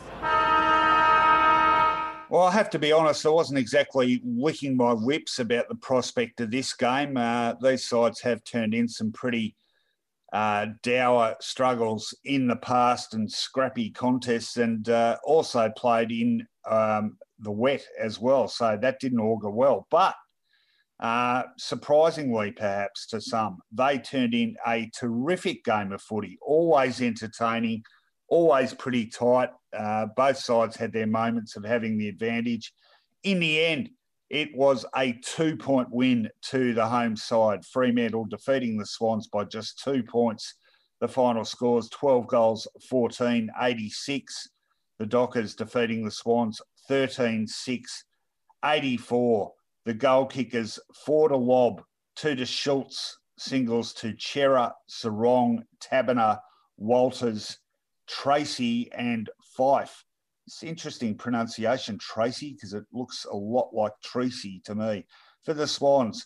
Well, I have to be honest, I wasn't exactly licking my lips about the prospect of this game. These sides have turned in some pretty dour struggles in the past and scrappy contests, and also played in the wet as well. So that didn't augur well. But surprisingly, perhaps to some, they turned in a terrific game of footy, always entertaining, always pretty tight. Both sides had their moments of having the advantage. In the end, it was a 2-point win to the home side. Fremantle defeating the Swans by just 2 points. The final scores 12 goals, 14, 86. The Dockers defeating the Swans 13-6, 84. The goal kickers 4 to Lobb, 2 to Schultz, singles to Chera, Sarong, Taberner, Walters, Tracy and Fife. It's interesting pronunciation, Tracy, because it looks a lot like Tracy to me. For the Swans,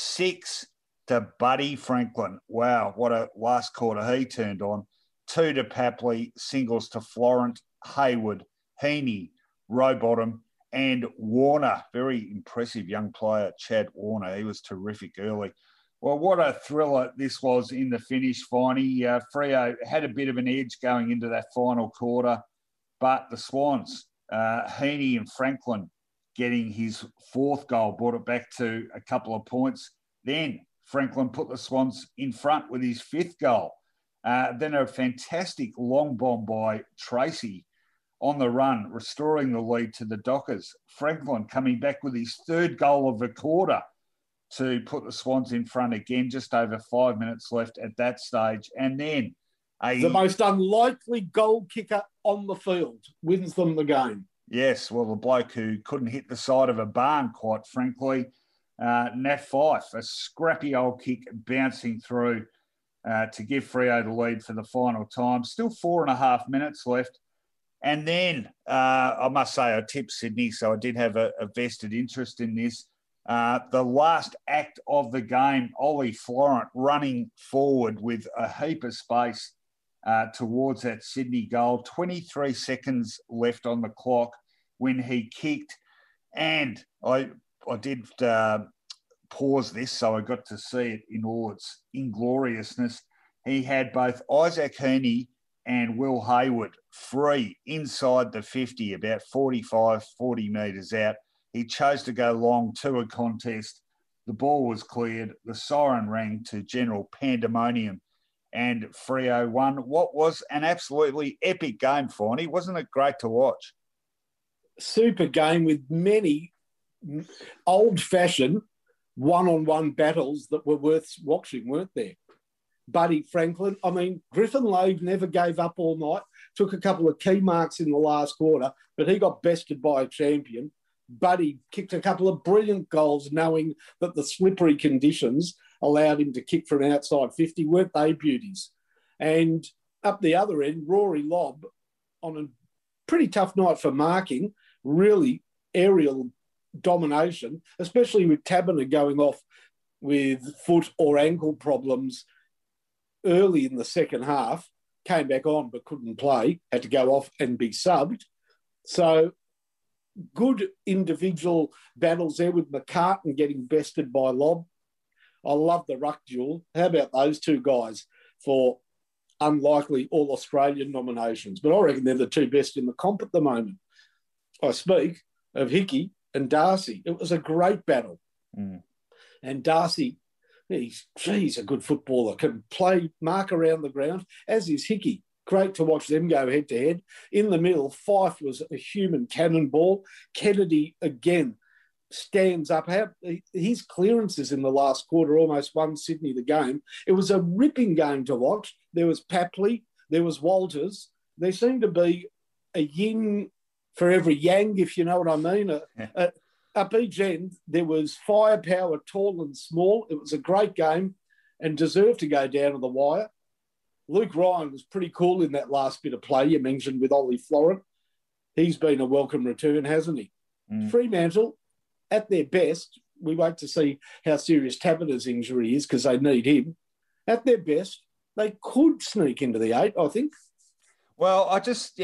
6 to Buddy Franklin. Wow, what a last quarter he turned on. 2 to Papley, singles to Florent, Hayward, Heaney, Rowbottom, and Warner. Very impressive young player, Chad Warner. He was terrific early. Well, what a thriller this was in the finish, Finey. Freo had a bit of an edge going into that final quarter, but the Swans, Heaney and Franklin getting his 4th goal, brought it back to a couple of points. Then Franklin put the Swans in front with his 5th goal. Then a fantastic long bomb by Tracy on the run, restoring the lead to the Dockers. Franklin coming back with his 3rd goal of the quarter to put the Swans in front again, just over 5 minutes left at that stage. And then the most unlikely goal kicker on the field wins them the game. Yes, well, the bloke who couldn't hit the side of a barn, quite frankly, Nat Fife, a scrappy old kick bouncing through to give Freo the lead for the final time. Still 4.5 minutes left. And then, I must say, I tipped Sydney, so I did have a vested interest in this. The last act of the game, Ollie Florent running forward with a heap of space towards that Sydney goal. 23 seconds left on the clock when he kicked. And I did pause this, so I got to see it in all its ingloriousness. He had both Isaac Heaney and Will Hayward free inside the 50, about 40 metres out. He chose to go long to a contest. The ball was cleared. The siren rang to general pandemonium, and Freo won what was an absolutely epic game, Finey. Wasn't it great to watch? Super game with many old-fashioned one-on-one battles that were worth watching, weren't there? Buddy Franklin, Griffin Logue never gave up all night, took a couple of key marks in the last quarter, but he got bested by a champion. Buddy kicked a couple of brilliant goals, knowing that the slippery conditions allowed him to kick from outside 50. Weren't they beauties? And up the other end, Rory Lobb, on a pretty tough night for marking, really aerial domination, especially with Taberner going off with foot or ankle problems early in the second half, came back on but couldn't play, had to go off and be subbed. So good individual battles there with McCartan getting bested by Lobb. I love the ruck duel. How about those two guys for unlikely All-Australian nominations, but I reckon they're the two best in the comp at the moment. I speak of Hickey and Darcy. It was a great battle. And Darcy, he's a good footballer, can play, mark around the ground, as is Hickey. Great to watch them go head-to-head. In the middle, Fife was a human cannonball. Kennedy, again, stands up. His clearances in the last quarter almost won Sydney the game. It was a ripping game to watch. There was Papley, there was Walters. There seemed to be a yin for every yang, if you know what I mean. Up each end, there was firepower, tall and small. It was a great game and deserved to go down to the wire. Luke Ryan was pretty cool in that last bit of play you mentioned with Ollie Florent. He's been a welcome return, hasn't he? Fremantle, at their best, we wait to see how serious Tabitha's injury is because they need him. At their best, they could sneak into the 8, I think. Well, I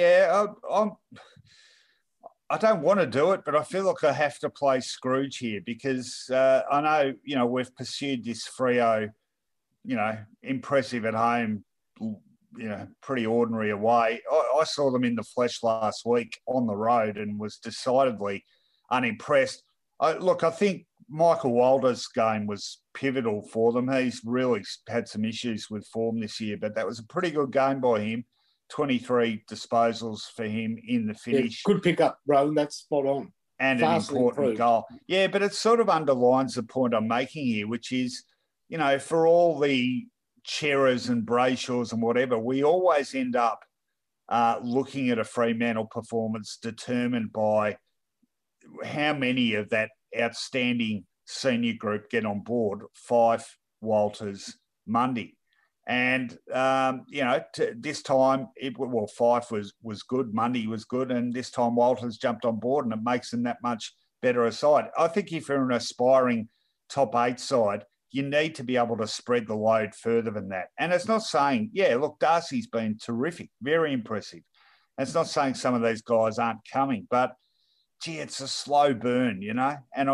don't want to do it, but I feel like I have to play Scrooge here because I know, we've pursued this Freo, impressive at home, pretty ordinary away. I saw them in the flesh last week on the road and was decidedly unimpressed. I think Michael Walder's game was pivotal for them. He's really had some issues with form this year, but that was a pretty good game by him. 23 disposals for him in the finish. Yeah, good pick-up, Rowan. That's spot on. And vastly an important goal. Yeah, but it sort of underlines the point I'm making here, which is, for all the Cheras and Brayshaws and whatever, we always end up looking at a Fremantle performance determined by how many of that outstanding senior group get on board, Fife, Walters, Mundy. And, this time, Fife was good, Mundy was good, and this time Walters jumped on board and it makes them that much better a side. I think if you're an aspiring top 8 side, you need to be able to spread the load further than that. And it's not saying, Darcy's been terrific, very impressive. And it's not saying some of these guys aren't coming, but, gee, it's a slow burn, And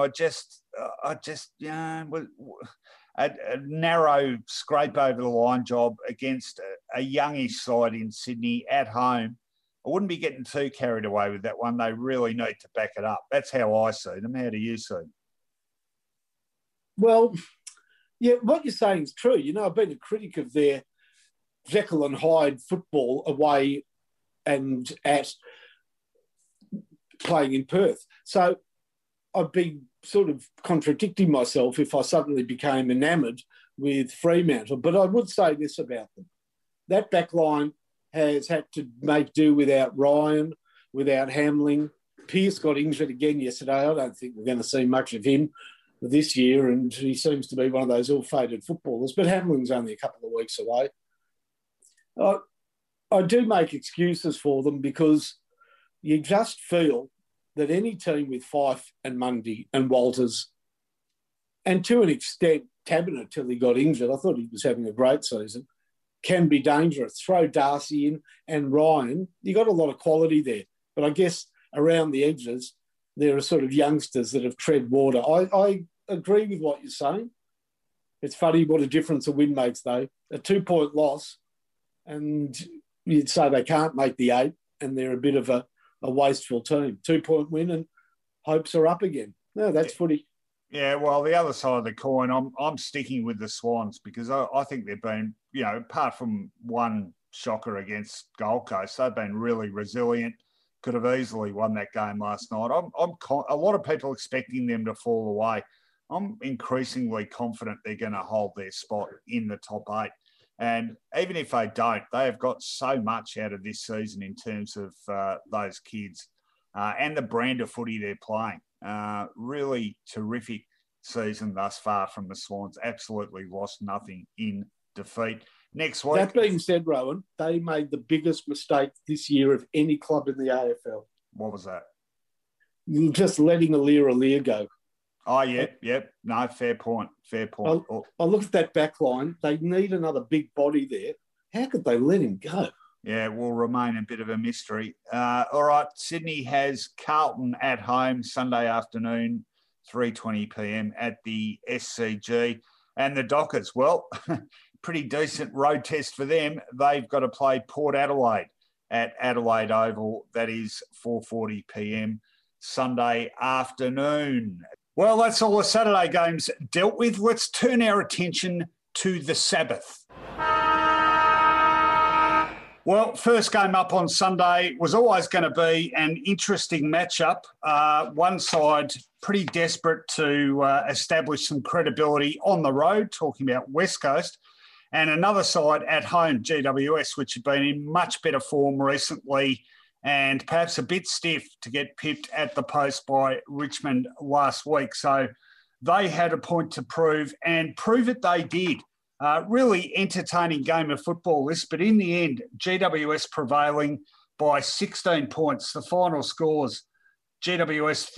a narrow scrape over the line job against a youngish side in Sydney at home. I wouldn't be getting too carried away with that one. They really need to back it up. That's how I see them. How do you see them? Well, yeah, what you're saying is true. I've been a critic of their Jekyll and Hyde football away and at playing in Perth. So I'd be sort of contradicting myself if I suddenly became enamoured with Fremantle. But I would say this about them. That back line has had to make do without Ryan, without Hamling. Pearce got injured again yesterday. I don't think we're going to see much of him this year, and he seems to be one of those ill-fated footballers. But Hamling's only a couple of weeks away. I do make excuses for them because you just feel that any team with Fife and Mundy and Walters, and to an extent, Taberner till he got injured, I thought he was having a great season, can be dangerous. Throw Darcy in and Ryan, you got a lot of quality there. But I guess around the edges, there are sort of youngsters that have tread water. I agree with what you're saying. It's funny what a difference a win makes, though. A 2-point loss, and you'd say they can't make the 8, and they're a bit of a wasteful team. 2-point win and hopes are up again. No, that's footy. Yeah, well, the other side of the coin, I'm sticking with the Swans because I think they've been, apart from one shocker against Gold Coast, they've been really resilient. Could have easily won that game last night. I'm a lot of people expecting them to fall away. I'm increasingly confident they're going to hold their spot in the top 8. And even if they don't, they have got so much out of this season in terms of those kids and the brand of footy they're playing. Really terrific season thus far from the Swans. Absolutely lost nothing in defeat. Next week. That being said, Rowan, they made the biggest mistake this year of any club in the AFL. What was that? Just letting Aliir go. Oh, yeah, yep. No, fair point. I look at that back line. They need another big body there. How could they let him go? Yeah, it will remain a bit of a mystery. All right, Sydney has Carlton at home Sunday afternoon, 3:20 p.m. at the SCG. And the Dockers, well, pretty decent road test for them. They've got to play Port Adelaide at Adelaide Oval. That is 4:40 p.m. Sunday afternoon. Well, that's all the Saturday games dealt with. Let's turn our attention to the Sabbath. Well, first game up on Sunday was always going to be an interesting matchup. One side pretty desperate to establish some credibility on the road, talking about West Coast, and another side at home, GWS, which had been in much better form recently and perhaps a bit stiff to get pipped at the post by Richmond last week. So they had a point to prove, and prove it they did. Really entertaining game of football, this, but in the end, GWS prevailing by 16 points. The final scores, GWS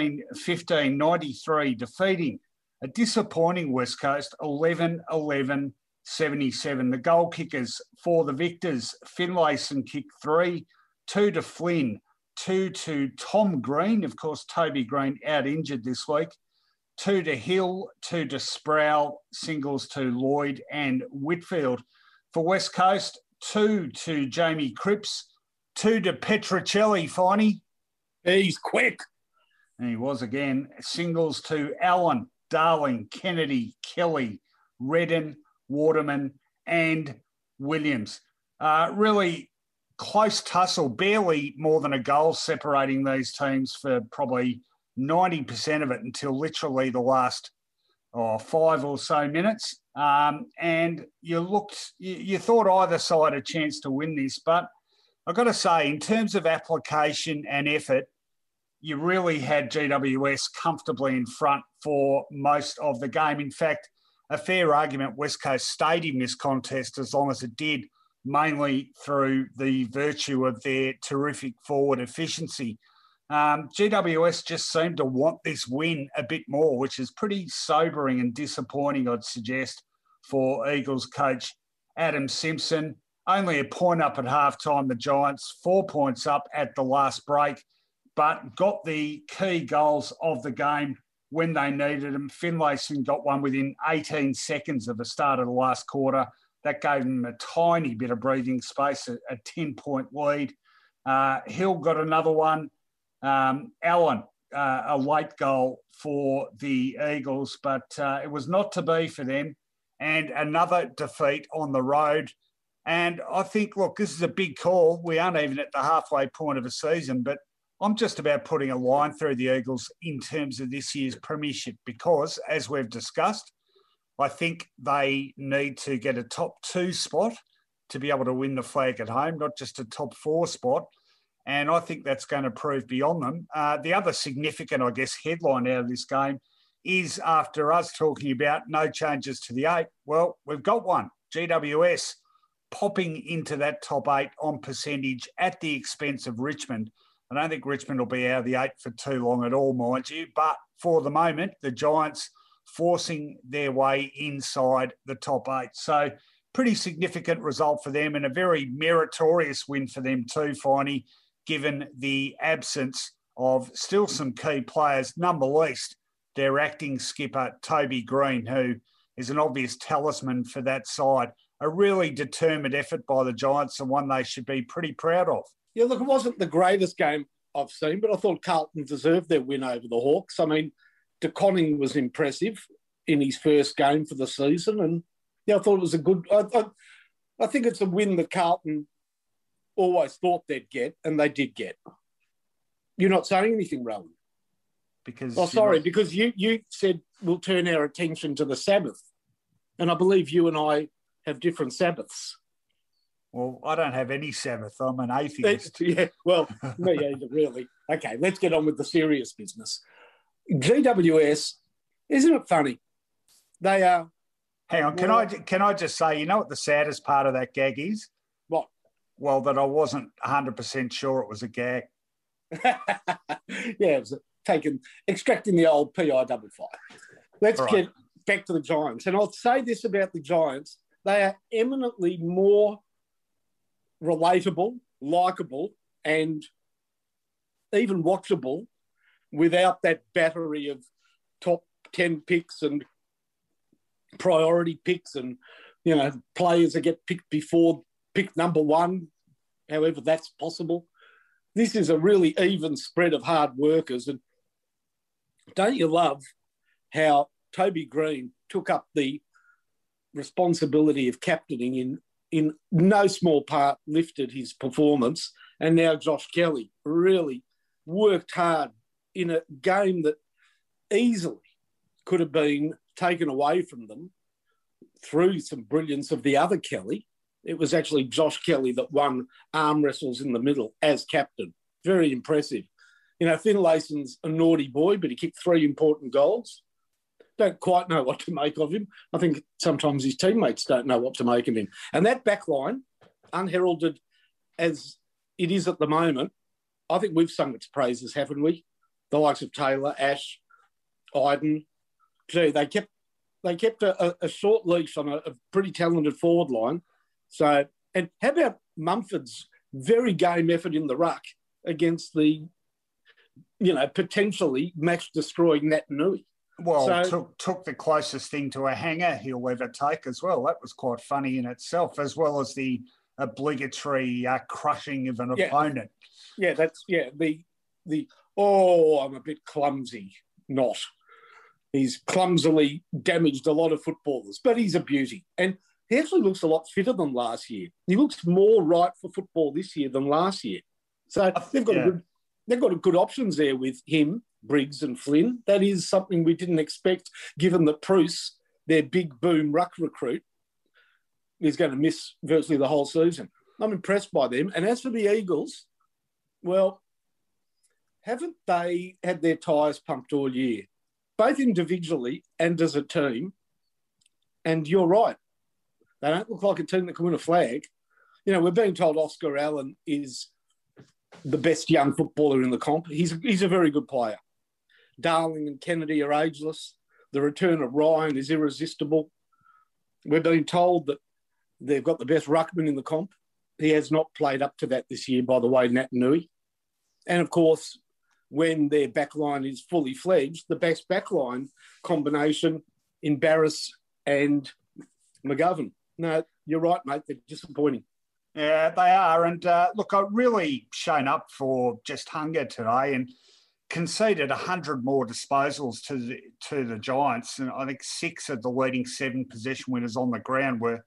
13-15-93, defeating a disappointing West Coast 11-11-77. The goal kickers for the victors, Finlayson kicked 3, 2 to Flynn, 2 to Tom Green. Of course, Toby Green out injured this week. 2 to Hill, 2 to Sproul, singles to Lloyd and Whitfield. For West Coast, 2 to Jamie Cripps, 2 to Petrocelli, Finey. He's quick. And he was again. Singles to Allen, Darling, Kennedy, Kelly, Redden, Waterman and Williams. Really close tussle, barely more than a goal separating these teams for probably 90% of it until literally the last 5 or so minutes. And you thought either side had a chance to win this, but I've got to say, in terms of application and effort, you really had GWS comfortably in front for most of the game. In fact, a fair argument, West Coast stayed in this contest as long as it did, mainly through the virtue of their terrific forward efficiency. GWS just seemed to want this win a bit more, which is pretty sobering and disappointing, I'd suggest, for Eagles coach Adam Simpson. Only a point up at halftime, the Giants, 4 points up at the last break, but got the key goals of the game when they needed them. Finlayson got one within 18 seconds of the start of the last quarter. That gave them a tiny bit of breathing space, a 10-point lead. Hill got another one. Allen, a late goal for the Eagles, but it was not to be for them. And another defeat on the road. And I think, look, this is a big call. We aren't even at the halfway point of a season, but I'm just about putting a line through the Eagles in terms of this year's premiership because, as we've discussed, I think they need to get a top 2 spot to be able to win the flag at home, not just a top 4 spot. And I think that's going to prove beyond them. The other significant, I guess, headline out of this game is after us talking about no changes to the 8, well, we've got one. GWS popping into that top 8 on percentage at the expense of Richmond. I don't think Richmond will be out of the 8 for too long at all, mind you. But for the moment, the Giants forcing their way inside the top 8. So pretty significant result for them and a very meritorious win for them too, Finey, given the absence of still some key players, none the least their acting skipper, Toby Green, who is an obvious talisman for that side. A really determined effort by the Giants and one they should be pretty proud of. Yeah, look, it wasn't the greatest game I've seen, but I thought Carlton deserved their win over the Hawks. I mean, De Koning was impressive in his first game for the season. And, yeah, I thought it was a good... I think it's a win that Carlton always thought they'd get, and they did get. You're not saying anything, Rowan? Because you said we'll turn our attention to the Sabbath. And I believe you and I have different Sabbaths. Well, I don't have any Sabbath. I'm an atheist. Yeah, well, me either, really. Okay, let's get on with the serious business. GWS, isn't it funny? They are... Hang on, can I just say, you know what the saddest part of that gag is? What? Well, that I wasn't 100% sure it was a gag. Yeah, it was extracting the old PI55. Let's get back to the Giants. And I'll say this about the Giants. They are eminently more relatable, likeable, and even watchable without that battery of top 10 picks and priority picks and players that get picked before pick number one, however that's possible. This is a really even spread of hard workers. And don't you love how Toby Green took up the responsibility of captaining in no small part, lifted his performance, and now Josh Kelly really worked hard in a game that easily could have been taken away from them through some brilliance of the other Kelly. It was actually Josh Kelly that won arm wrestles in the middle as captain. Very impressive. Finlayson's a naughty boy, but he kicked 3 important goals. Don't quite know what to make of him. I think sometimes his teammates don't know what to make of him. And that back line, unheralded as it is at the moment, I think we've sung its praises, haven't we? The likes of Taylor, Ash, Iden. Gee, they kept a short leash on a pretty talented forward line. So, and how about Mumford's very game effort in the ruck against the, potentially match-destroying Naitanui? Well, took the closest thing to a hanger he'll ever take as well. That was quite funny in itself, as well as the obligatory crushing of an opponent. Yeah, I'm a bit clumsy. Not. He's clumsily damaged a lot of footballers, but he's a beauty. And he actually looks a lot fitter than last year. He looks more right for football this year than last year. So they've got good options there with him, Briggs and Flynn. That is something we didn't expect, given that Bruce, their big boom ruck recruit, is going to miss virtually the whole season. I'm impressed by them. And as for the Eagles, well, haven't they had their tyres pumped all year, both individually and as a team? And you're right. They don't look like a team that can win a flag. We're being told Oscar Allen is the best young footballer in the comp. He's a very good player. Darling and Kennedy are ageless. The return of Ryan is irresistible. We're being told that they've got the best ruckman in the comp. He has not played up to that this year, by the way, Naitanui. And, of course, when their backline is fully fledged, the best backline combination in Barris and McGovern. No, you're right, mate. They're disappointing. Yeah, they are. And look, I've really shown up for just hunger today and conceded 100 more disposals to the Giants. And I think 6 of the leading 7 possession winners on the ground were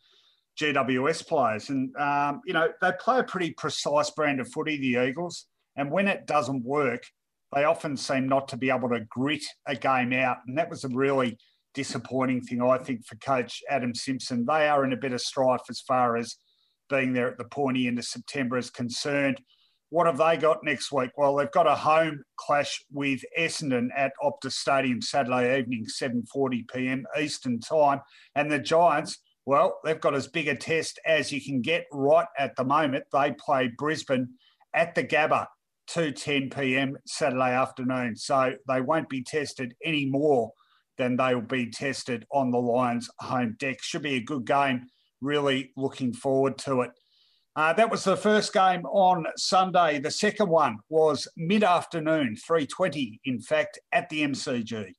GWS players. And, they play a pretty precise brand of footy, the Eagles. And when it doesn't work, they often seem not to be able to grit a game out. And that was a really disappointing thing, I think, for coach Adam Simpson. They are in a bit of strife as far as being there at the pointy end of September is concerned. What have they got next week? Well, they've got a home clash with Essendon at Optus Stadium Saturday evening, 7:40 p.m. Eastern time. And the Giants, well, they've got as big a test as you can get right at the moment. They play Brisbane at the Gabba, 2:10 p.m. Saturday afternoon. So they won't be tested any more than they will be tested on the Lions' home deck. Should be a good game. Really looking forward to it. That was the first game on Sunday. The second one was mid-afternoon, 3:20, in fact, at the MCG.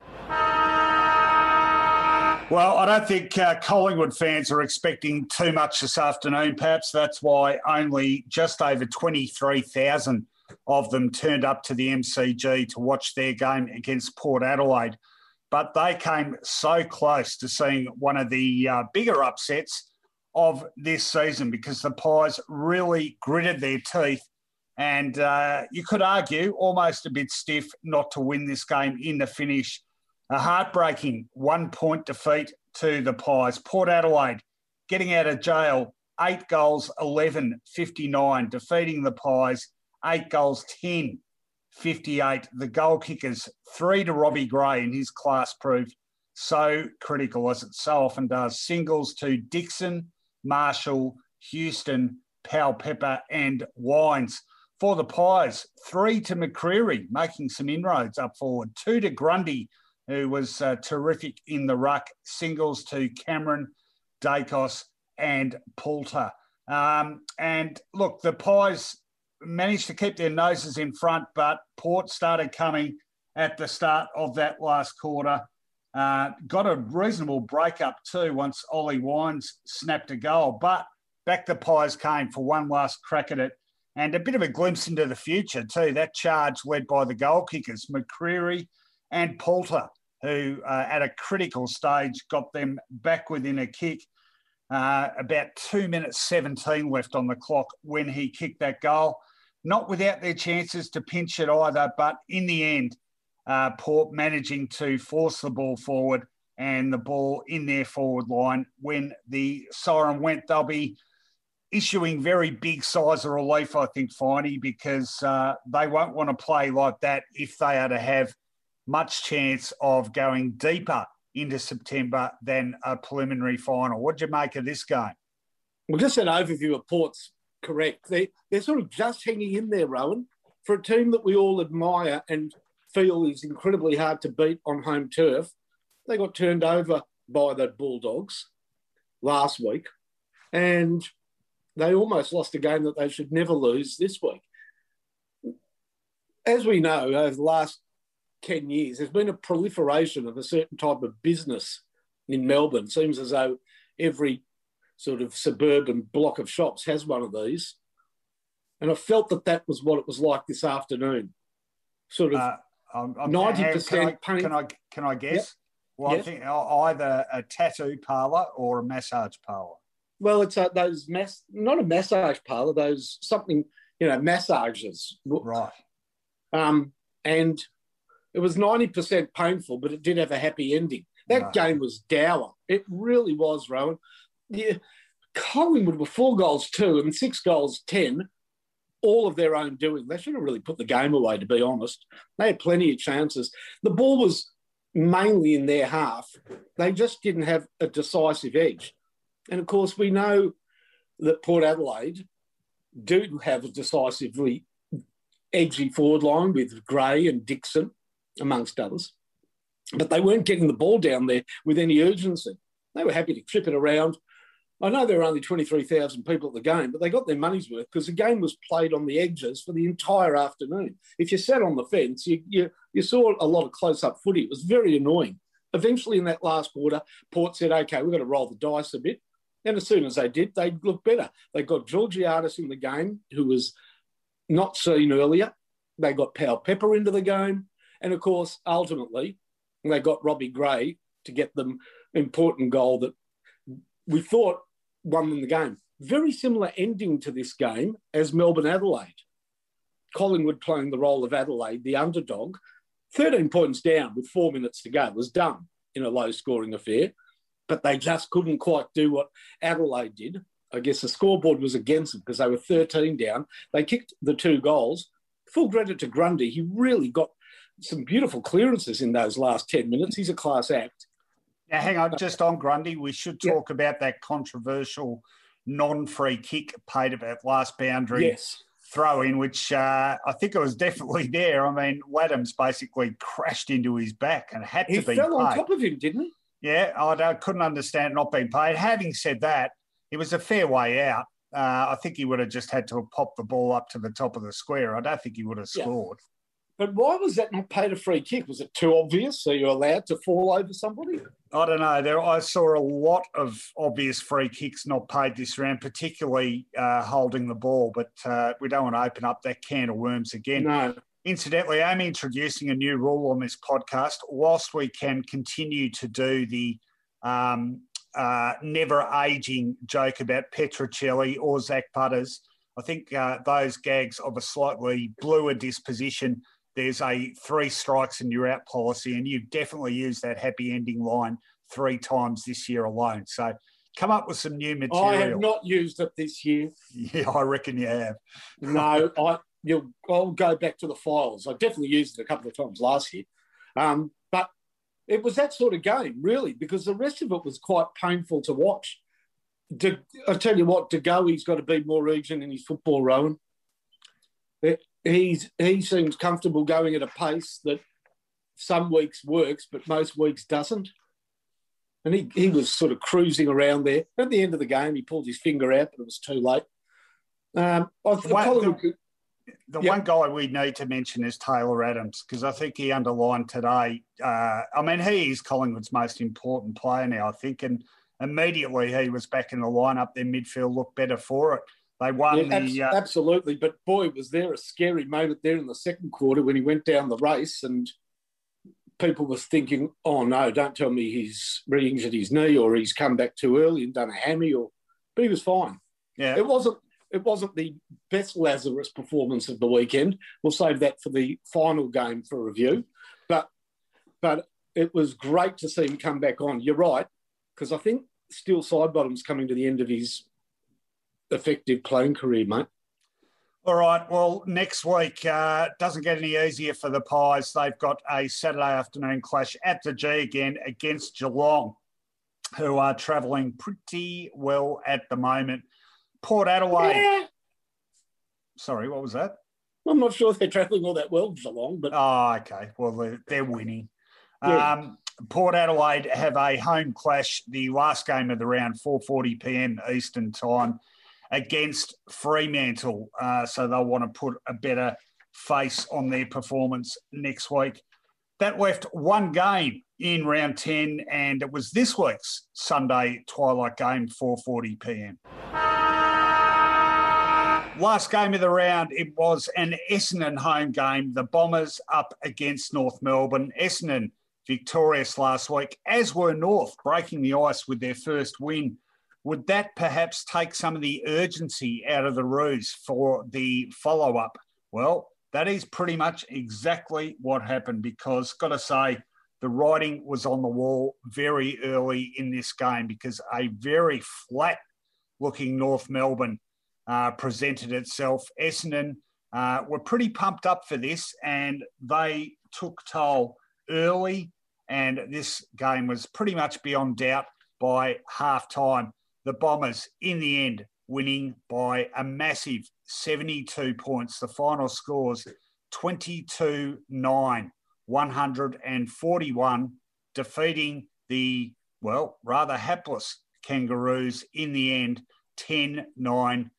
Well, I don't think Collingwood fans are expecting too much this afternoon. Perhaps that's why only just over 23,000 of them turned up to the MCG to watch their game against Port Adelaide. But they came so close to seeing one of the bigger upsets of this season because the Pies really gritted their teeth and you could argue almost a bit stiff not to win this game in the finish. A heartbreaking 1-point defeat to the Pies. Port Adelaide getting out of jail, 8 goals, 11-59, defeating the Pies, 8 goals, 10-58. The goal kickers, 3 to Robbie Gray in his class proved so critical as it so often does. Singles to Dixon, Marshall, Houston, Powell Pepper and Wines. For the Pies, 3 to McCreary, making some inroads up forward. 2 to Grundy, who was terrific in the ruck. Singles to Cameron, Dacos and Poulter. And look, the Pies managed to keep their noses in front, but Port started coming at the start of that last quarter. Got a reasonable break-up too once Ollie Wines snapped a goal, but back the Pies came for one last crack at it, and a bit of a glimpse into the future too. That charge led by the goal kickers, McCreery and Poulter, who at a critical stage got them back within a kick. About 2 minutes 17 left on the clock when he kicked that goal. Not without their chances to pinch it either, but in the end, Port managing to force the ball forward and the ball in their forward line. When the siren went, they'll be issuing very big sighs of relief, I think, Finey, because they won't want to play like that if they are to have much chance of going deeper into September than a preliminary final. What do you make of this game? Well, just an overview of Port's correct. They're sort of just hanging in there, Rowan, for a team that we all admire and feel is incredibly hard to beat on home turf. They got turned over by the Bulldogs last week, and they almost lost a game that they should never lose this week. As we know, over the last 10 years, there's been a proliferation of a certain type of business in Melbourne. It seems as though every sort of suburban block of shops has one of these. And I felt that was what it was like this afternoon. Sort of 90% paint. Can I guess? Yep. Well, Yep. I think either a tattoo parlour or a massage parlour. Well, it's not a massage parlour, those something, massages. Right. And it was 90% painful, but it did have a happy ending. That game was dour. It really was, Rowan. Yeah, Collingwood were 4 goals 2 and 6 goals 10, all of their own doing. They should have really put the game away, to be honest. They had plenty of chances. The ball was mainly in their half. They just didn't have a decisive edge. And, of course, we know that Port Adelaide do have a decisively edgy forward line with Gray and Dixon, amongst others. But they weren't getting the ball down there with any urgency. They were happy to trip it around. I know there were only 23,000 people at the game, but they got their money's worth because the game was played on the edges for the entire afternoon. If you sat on the fence, you saw a lot of close-up footy. It was very annoying. Eventually, in that last quarter, Port said, OK, we've got to roll the dice a bit. And as soon as they did, they looked better. They got Georgiadis in the game, who was not seen earlier. They got Powell Pepper into the game. And, of course, ultimately, they got Robbie Gray to get them an important goal that we thought won them the game. Very similar ending to this game as Melbourne-Adelaide. Collingwood playing the role of Adelaide, the underdog. 13 points down with 4 minutes to go. It was done in a low-scoring affair, but they just couldn't quite do what Adelaide did. I guess the scoreboard was against them because they were 13 down. They kicked the 2 goals. Full credit to Grundy. He really got some beautiful clearances in those last 10 minutes. He's a class act. Now, hang on, just on Grundy, we should talk about that controversial non-free kick paid at that last boundary throw in, which I think it was definitely there. I mean, Wadhams basically crashed into his back and had to be paid. He fell on top of him, didn't he? Yeah, I couldn't understand not being paid. Having said that, it was a fair way out. I think he would have just had to have popped the ball up to the top of the square. I don't think he would have scored. But why was that not paid a free kick? Was it too obvious? So you're allowed to fall over somebody? I don't know. I saw a lot of obvious free kicks not paid this round, particularly holding the ball. But we don't want to open up that can of worms again. No. Incidentally, I'm introducing a new rule on this podcast. Whilst we can continue to do the never aging joke about Petrocelli or Zach Butters, I think those gags of a slightly bluer disposition, there's a 3 strikes and you're out policy, and you've definitely used that happy ending line 3 times this year alone. So come up with some new material. I have not used it this year. Yeah, I reckon you have. No, I'll go back to the files. I definitely used it a couple of times last year. But it was that sort of game, really, because the rest of it was quite painful to watch. I tell you what, De Goey's got to be more urgent in his football, Rowan. He seems comfortable going at a pace that some weeks works, but most weeks doesn't. And he was sort of cruising around there. At the end of the game, he pulled his finger out, but it was too late. The one guy we need to mention is Taylor Adams, because I think he underlined today. He is Collingwood's most important player now, I think, and immediately he was back in the lineup. Their midfield looked better for it. They won absolutely. But boy, was there a scary moment there in the second quarter when he went down the race and people were thinking, oh no, don't tell me he's re-injured his knee or he's come back too early and done a hammy, but he was fine. Yeah. It wasn't the best Lazarus performance of the weekend. We'll save that for the final game for review. But it was great to see him come back on. You're right, because I think Steele Sidebottom's coming to the end of his effective playing career, mate. All right, well, next week doesn't get any easier for the Pies. They've got a Saturday afternoon clash at the G again against Geelong, who are travelling pretty well at the moment. Port Adelaide. Yeah. Sorry, what was that? I'm not sure they're travelling all that well, Geelong, but... Oh, okay. Well, they're winning. Yeah. Port Adelaide have a home clash, the last game of the round, 4:40 p.m. Eastern time, against Fremantle. So they'll want to put a better face on their performance next week. That left one game in round 10, and it was this week's Sunday twilight game, 4:40 p.m. Last game of the round, it was an Essendon home game. The Bombers up against North Melbourne. Essendon victorious last week, as were North, breaking the ice with their first win. Would that perhaps take some of the urgency out of the Roos for the follow-up? Well, that is pretty much exactly what happened, because, got to say, the writing was on the wall very early in this game, because a very flat-looking North Melbourne presented itself. Essendon were pretty pumped up for this, and they took toll early, and this game was pretty much beyond doubt by half-time. The Bombers, in the end, winning by a massive 72 points. The final scores 22-9, 141, defeating the, rather hapless Kangaroos in the end, 10-9,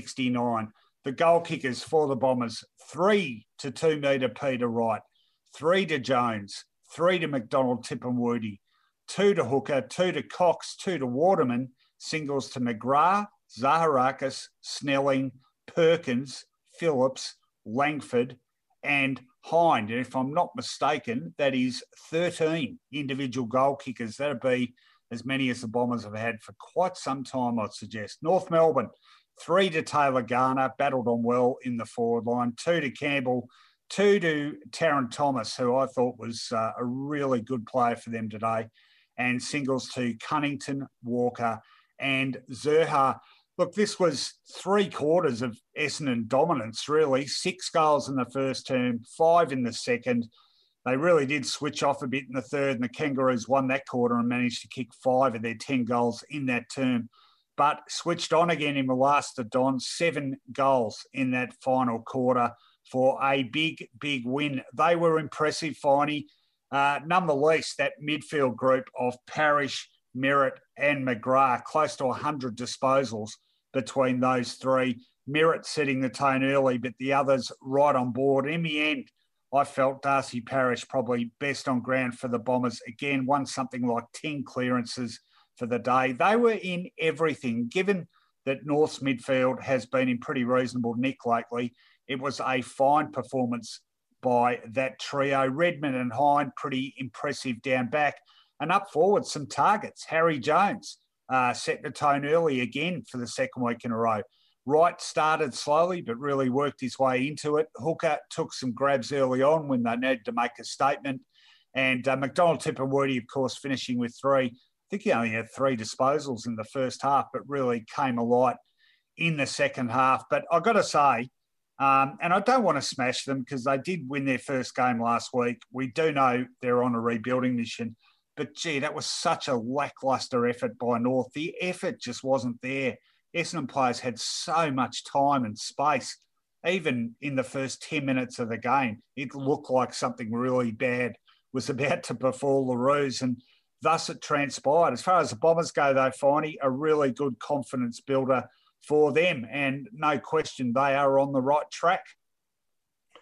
69. The goal kickers for the Bombers, 3 to 2 metre Peter Wright, 3 to Jones, 3 to McDonald Tipungwuti, 2 to Hooker, 2 to Cox, 2 to Waterman, singles to McGrath, Zaharakis, Snelling, Perkins, Phillips, Langford and Hind. And if I'm not mistaken, that is 13 individual goal kickers. That would be as many as the Bombers have had for quite some time, I'd suggest. North Melbourne, 3 to Taylor Garner, battled on well in the forward line, 2 to Campbell, 2 to Taron Thomas, who I thought was a really good player for them today, and singles to Cunnington, Walker and Zerha. Look, this was 3 quarters of Essendon dominance, really. 6 goals in the first term, 5 in the second. They really did switch off a bit in the third, and the Kangaroos won that quarter and managed to kick 5 of their 10 goals in that term. But switched on again in the last at Don, 7 goals in that final quarter for a big, big win. They were impressive, Finey. None the least, that midfield group of Parrish, Merritt and McGrath, close to 100 disposals between those 3. Merritt setting the tone early, but the others right on board. In the end, I felt Darcy Parrish probably best on ground for the Bombers. Again, won something like 10 clearances for the day. They were in everything. Given that North's midfield has been in pretty reasonable nick lately, it was a fine performance by that trio. Redmond and Hind, pretty impressive down back. And up forward, some targets. Harry Jones set the tone early again for the second week in a row. Wright started slowly, but really worked his way into it. Hooker took some grabs early on when they needed to make a statement. And McDonald Tipungwuti, of course, finishing with 3. I think he only had 3 disposals in the first half, but really came alight in the second half. But I've got to say, and I don't want to smash them because they did win their first game last week. We do know they're on a rebuilding mission. But, gee, that was such a lacklustre effort by North. The effort just wasn't there. Essendon players had so much time and space. Even in the first 10 minutes of the game, it looked like something really bad was about to befall the Roos, and thus it transpired. As far as the Bombers go, though, Finey, a really good confidence builder for them. And no question, they are on the right track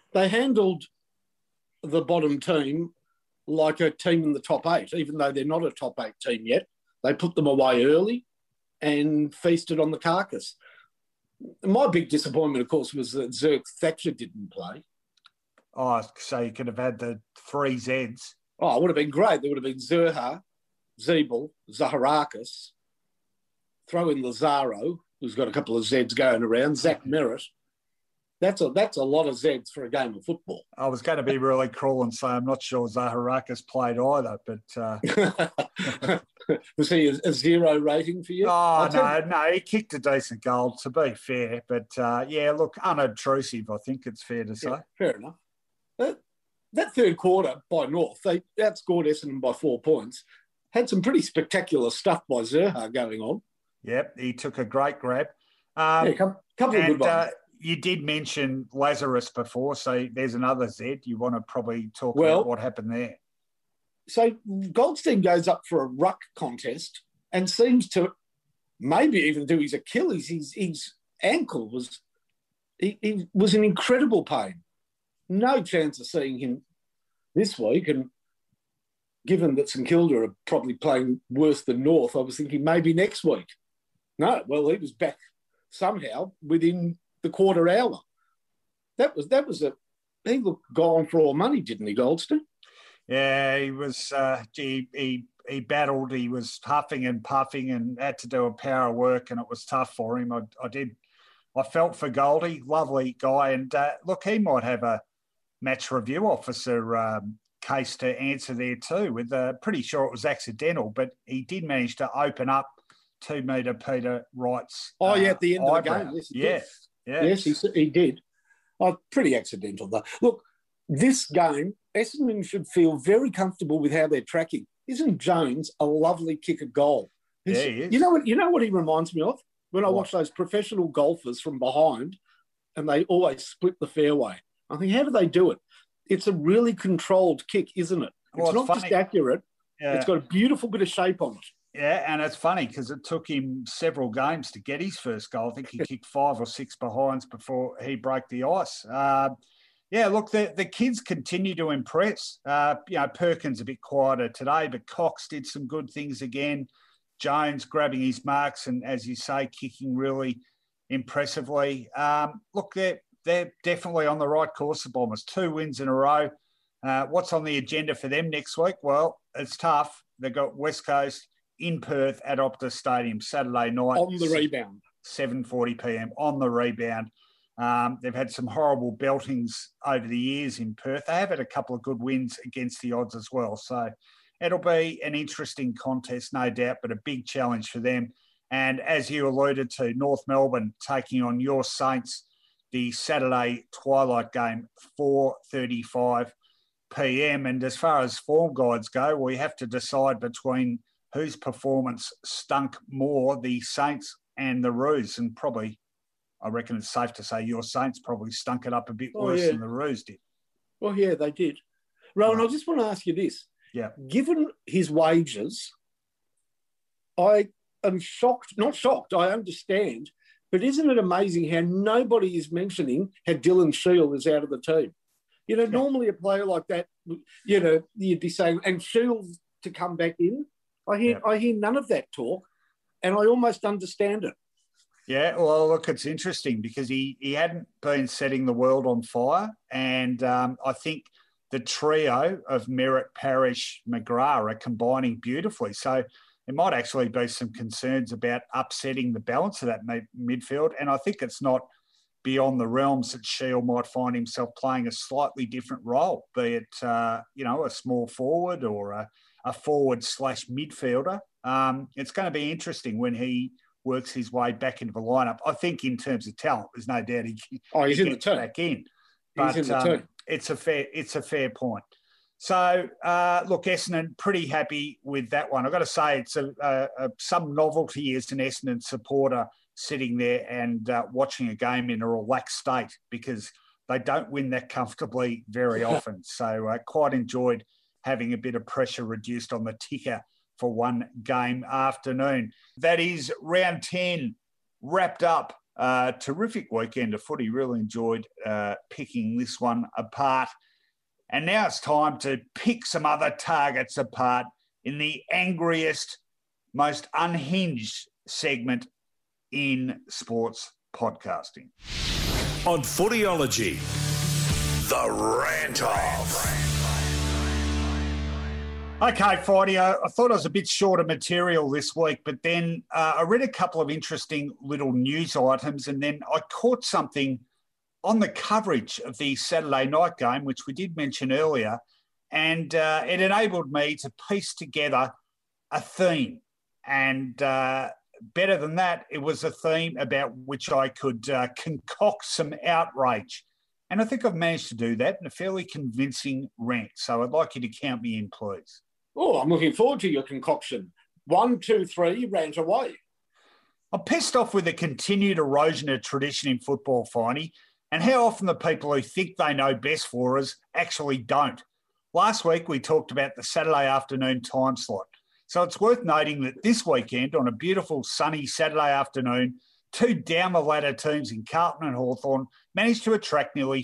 They handled the bottom team like a team in the top 8, even though they're not a top 8 team yet. They put them away early and feasted on the carcass. My big disappointment, of course, was that Zerk Thatcher didn't play. Oh, so you could have had the 3 Zs. Oh, it would have been great. There would have been Zerha, Zeeble, Zaharakis, throw in Lazaro, who's got a couple of Zs going around, Zach Merritt. That's a lot of Zs for a game of football. I was going to be really cruel and say I'm not sure Zaharakis played either, but... Was he a 0 rating for you? Oh, no, he kicked a decent goal, to be fair. But, yeah, look, unobtrusive, I think it's fair to say. Yeah, fair enough. That third quarter by North, they outscored Essendon by 4 points. Had some pretty spectacular stuff by Zerha going on. Yep, he took a great grab. A couple of good ones. You did mention Lazarus before, so there's another Z. You want to probably talk about what happened there. So Goldstein goes up for a ruck contest and seems to maybe even do his Achilles. His ankle was he was in incredible pain. No chance of seeing him this week. And given that St Kilda are probably playing worse than North, I was thinking maybe next week. No, well, he was back somehow within the quarter hour. He looked gone for all money, didn't he, Goldstein? Yeah, he was. He battled. He was huffing and puffing and had to do a power work, and it was tough for him. I felt for Goldie, lovely guy, and look, he might have a match review officer case to answer there too. With pretty sure it was accidental, but he did manage to open up 2 metre Peter Wright's. At the end of the game, yes, he did. Oh, pretty accidental though. Look, this game, Essendon should feel very comfortable with how they're tracking. Isn't Jones a lovely kicker goal? Yeah, he is. You know what he reminds me of? When I watch those professional golfers from behind and they always split the fairway. I think, how do they do it? It's a really controlled kick, isn't it? It's not just accurate. Yeah. It's got a beautiful bit of shape on it. Yeah, and it's funny because it took him several games to get his first goal. I think he kicked 5 or 6 behinds before he broke the ice. Yeah, look, the kids continue to impress. Perkins a bit quieter today, but Cox did some good things again. Jones grabbing his marks and, as you say, kicking really impressively. Look, they're definitely on the right course, the Bombers. 2 wins in a row. What's on the agenda for them next week? Well, it's tough. They've got West Coast in Perth at Optus Stadium Saturday night. On the rebound. 7:40 p.m. on the rebound. They've had some horrible beltings over the years in Perth. They have had a couple of good wins against the odds as well. So it'll be an interesting contest, no doubt, but a big challenge for them. And as you alluded to, North Melbourne taking on your Saints, the Saturday twilight game, 4:35 p.m. And as far as form guides go, we have to decide between whose performance stunk more, the Saints and the Roos. And probably, I reckon it's safe to say your Saints probably stunk it up a bit worse than the Roos did. Well, yeah, they did. Rowan, I just want to ask you this. Yeah. Given his wages, I am shocked, not shocked, I understand, but isn't it amazing how nobody is mentioning how Dylan Shield is out of the team? Normally a player like that, you'd be saying, and Shield to come back in. I hear none of that talk, and I almost understand it. Yeah, well, look, it's interesting because he hadn't been setting the world on fire, and I think the trio of Merritt, Parrish, McGrath are combining beautifully. So there might actually be some concerns about upsetting the balance of that midfield, and I think it's not beyond the realms that Shield might find himself playing a slightly different role, be it a small forward or a forward/midfielder. It's going to be interesting when he works his way back into the lineup. I think in terms of talent, there's no doubt he's in the team. Back in. But he's in the team. It's a fair point. So, look, Essendon, pretty happy with that one. I've got to say it's some novelty as an Essendon supporter sitting there and watching a game in a relaxed state because they don't win that comfortably very often. So quite enjoyed having a bit of pressure reduced on the ticker for one game afternoon. That is round 10 wrapped up. Terrific weekend of footy. Really enjoyed picking this one apart. And now it's time to pick some other targets apart in the angriest, most unhinged segment in sports podcasting. On Footyology, the Rant Off. Okay, Friday, I thought I was a bit short of material this week, but then I read a couple of interesting little news items, and then I caught something on the coverage of the Saturday night game, which we did mention earlier, and it enabled me to piece together a theme. And better than that, it was a theme about which I could concoct some outrage. And I think I've managed to do that in a fairly convincing rant. So I'd like you to count me in, please. Oh, I'm looking forward to your concoction. 1, 2, 3, rant away. I'm pissed off with the continued erosion of tradition in football, Finey, and how often the people who think they know best for us actually don't. Last week, we talked about the Saturday afternoon time slot. So it's worth noting that this weekend, on a beautiful sunny Saturday afternoon, two down-the-ladder teams in Carlton and Hawthorn managed to attract nearly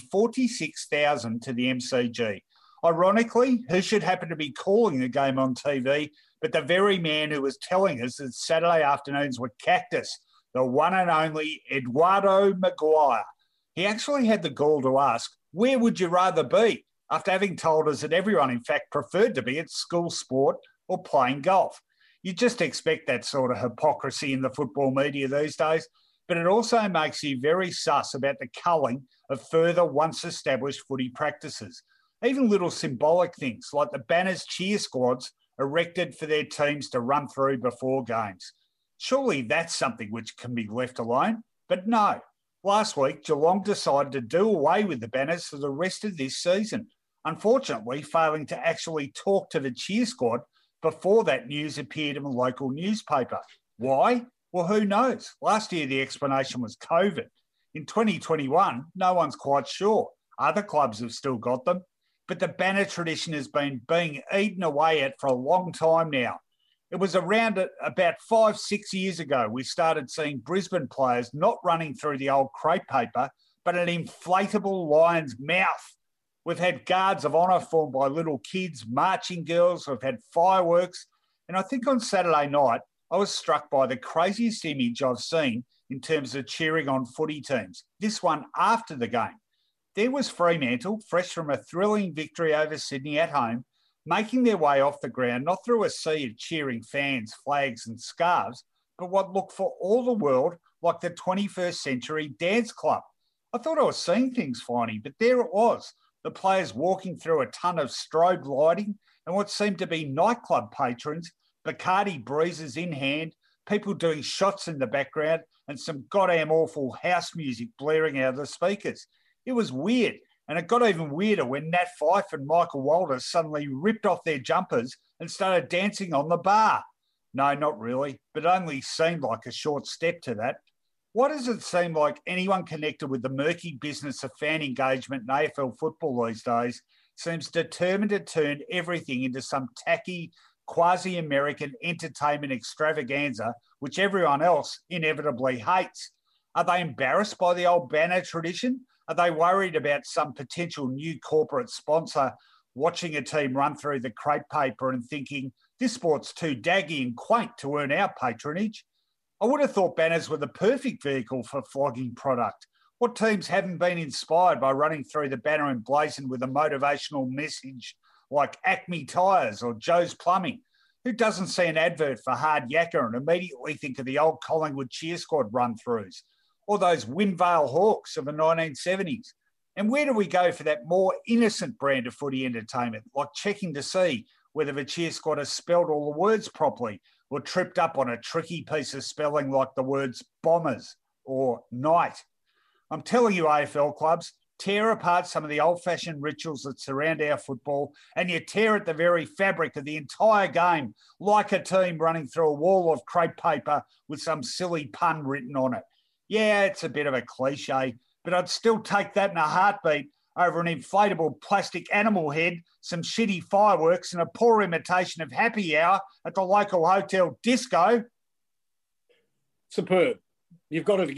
46,000 to the MCG. Ironically, who should happen to be calling the game on TV but the very man who was telling us that Saturday afternoons were cactus, the one and only Eduardo Maguire. He actually had the gall to ask, where would you rather be, after having told us that everyone, in fact, preferred to be at school sport or playing golf. You just expect that sort of hypocrisy in the football media these days, but it also makes you very sus about the culling of further once-established footy practices. Even little symbolic things like the banners cheer squads erected for their teams to run through before games. Surely that's something which can be left alone, but no. Last week, Geelong decided to do away with the banners for the rest of this season, unfortunately failing to actually talk to the cheer squad before that news appeared in a local newspaper. Why? Well, who knows? Last year, the explanation was COVID. In 2021, no one's quite sure. Other clubs have still got them, but the banner tradition has been being eaten away at for a long time now. It was around about 5-6 years ago we started seeing Brisbane players not running through the old crepe paper, but an inflatable lion's mouth. We've had guards of honour formed by little kids, marching girls, we've had fireworks. And I think on Saturday night, I was struck by the craziest image I've seen in terms of cheering on footy teams. This one after the game. There was Fremantle, fresh from a thrilling victory over Sydney at home, making their way off the ground, not through a sea of cheering fans, flags and scarves, but what looked for all the world like the 21st century dance club. I thought I was seeing things, Finey, but there it was. The players walking through a ton of strobe lighting and what seemed to be nightclub patrons, Bacardi breezes in hand, people doing shots in the background and some goddamn awful house music blaring out of the speakers. It was weird, and it got even weirder when Nat Fyfe and Michael Walters suddenly ripped off their jumpers and started dancing on the bar. No, not really, but it only seemed like a short step to that. Why does it seem like anyone connected with the murky business of fan engagement in AFL football these days seems determined to turn everything into some tacky, quasi-American entertainment extravaganza, which everyone else inevitably hates? Are they embarrassed by the old banner tradition? Are they worried about some potential new corporate sponsor watching a team run through the crepe paper and thinking, this sport's too daggy and quaint to earn our patronage? I would have thought banners were the perfect vehicle for flogging product. What teams haven't been inspired by running through the banner emblazoned with a motivational message like Acme Tyres or Joe's Plumbing? Who doesn't see an advert for Hard Yakka and immediately think of the old Collingwood cheer squad run-throughs? Or those Windvale Hawks of the 1970s? And where do we go for that more innocent brand of footy entertainment, like checking to see whether the cheer squad has spelled all the words properly or tripped up on a tricky piece of spelling like the words bombers or night? I'm telling you, AFL clubs, tear apart some of the old-fashioned rituals that surround our football and you tear at the very fabric of the entire game like a team running through a wall of crepe paper with some silly pun written on it. Yeah, it's a bit of a cliche, but I'd still take that in a heartbeat over an inflatable plastic animal head, some shitty fireworks and a poor imitation of happy hour at the local hotel disco. Superb. You've got it again.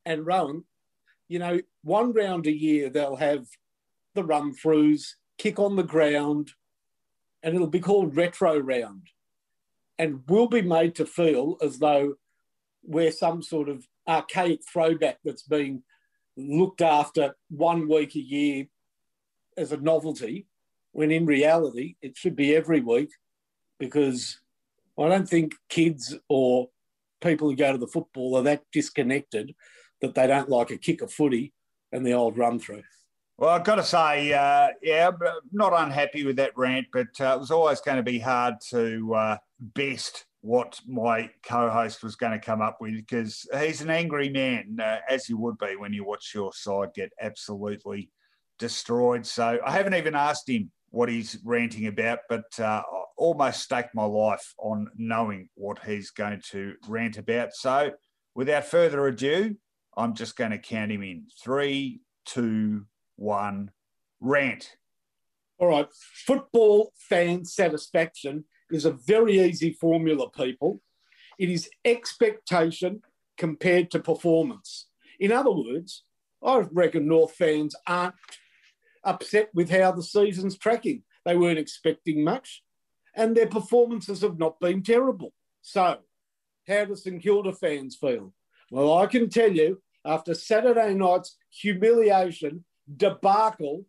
And Rowan, one round a year they'll have the run-throughs, kick on the ground, and it'll be called retro round. And we'll be made to feel as though we're some sort of archaic throwback that's being looked after 1 week a year as a novelty, when in reality it should be every week, because I don't think kids or people who go to the football are that disconnected that they don't like a kick of footy and the old run-through. Well, I've got to say, I'm not unhappy with that rant, but it was always going to be hard to best what my co-host was going to come up with, because he's an angry man, as you would be when you watch your side get absolutely destroyed. So I haven't even asked him what he's ranting about, but I almost staked my life on knowing what he's going to rant about. So without further ado, I'm just going to count him in. 3, 2, 1, rant. All right. Football fan satisfaction is a very easy formula, people. It is expectation compared to performance. In other words, I reckon North fans aren't upset with how the season's tracking. They weren't expecting much, and their performances have not been terrible. So, how do St Kilda fans feel? Well, I can tell you, after Saturday night's humiliation, debacle,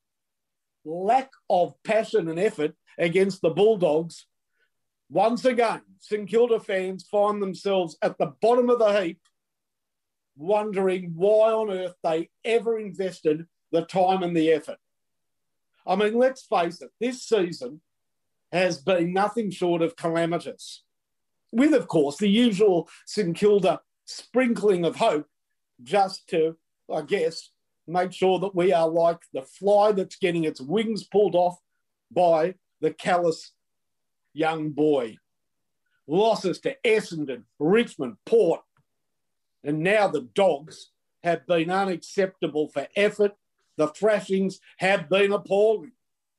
lack of passion and effort against the Bulldogs, once again, St Kilda fans find themselves at the bottom of the heap, wondering why on earth they ever invested the time and the effort. I mean, let's face it, this season has been nothing short of calamitous, with, of course, the usual St Kilda sprinkling of hope, just to, I guess, make sure that we are like the fly that's getting its wings pulled off by the callous young boy. Losses to Essendon, Richmond, Port, and now the Dogs have been unacceptable for effort. The thrashings have been appalling.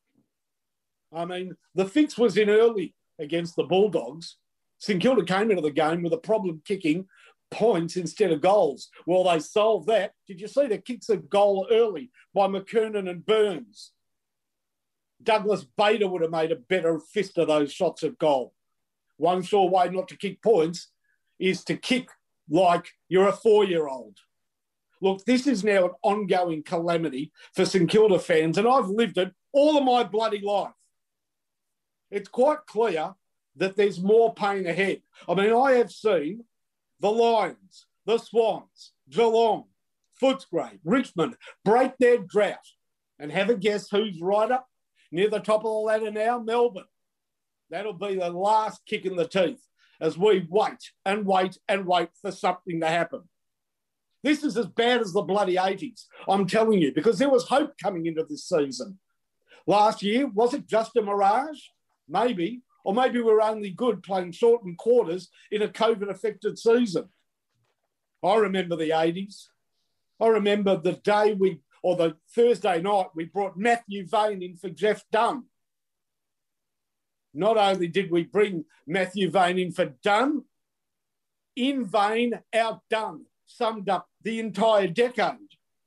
I mean, the fix was in early against the Bulldogs. St Kilda came into the game with a problem kicking points instead of goals. Well, they solved that. Did you see the kicks of goal early by McKernan and Burns? Douglas Bader would have made a better fist of those shots at goal. One sure way not to kick points is to kick like you're a 4-year-old. Look, this is now an ongoing calamity for St Kilda fans, and I've lived it all of my bloody life. It's quite clear that there's more pain ahead. I mean, I have seen the Lions, the Swans, Geelong, Footscray, Richmond break their drought. And have a guess who's right up near the top of the ladder now? Melbourne. That'll be the last kick in the teeth as we wait and wait and wait for something to happen. This is as bad as the bloody 80s, I'm telling you, because there was hope coming into this season. Last year, was it just a mirage? Maybe. Or maybe we're only good playing shortened quarters in a COVID-affected season. I remember the 80s. I remember the day the Thursday night, we brought Matthew Vane in for Jeff Dunn. Not only did we bring Matthew Vane in for Dunn, in vain, outdone, summed up the entire decade.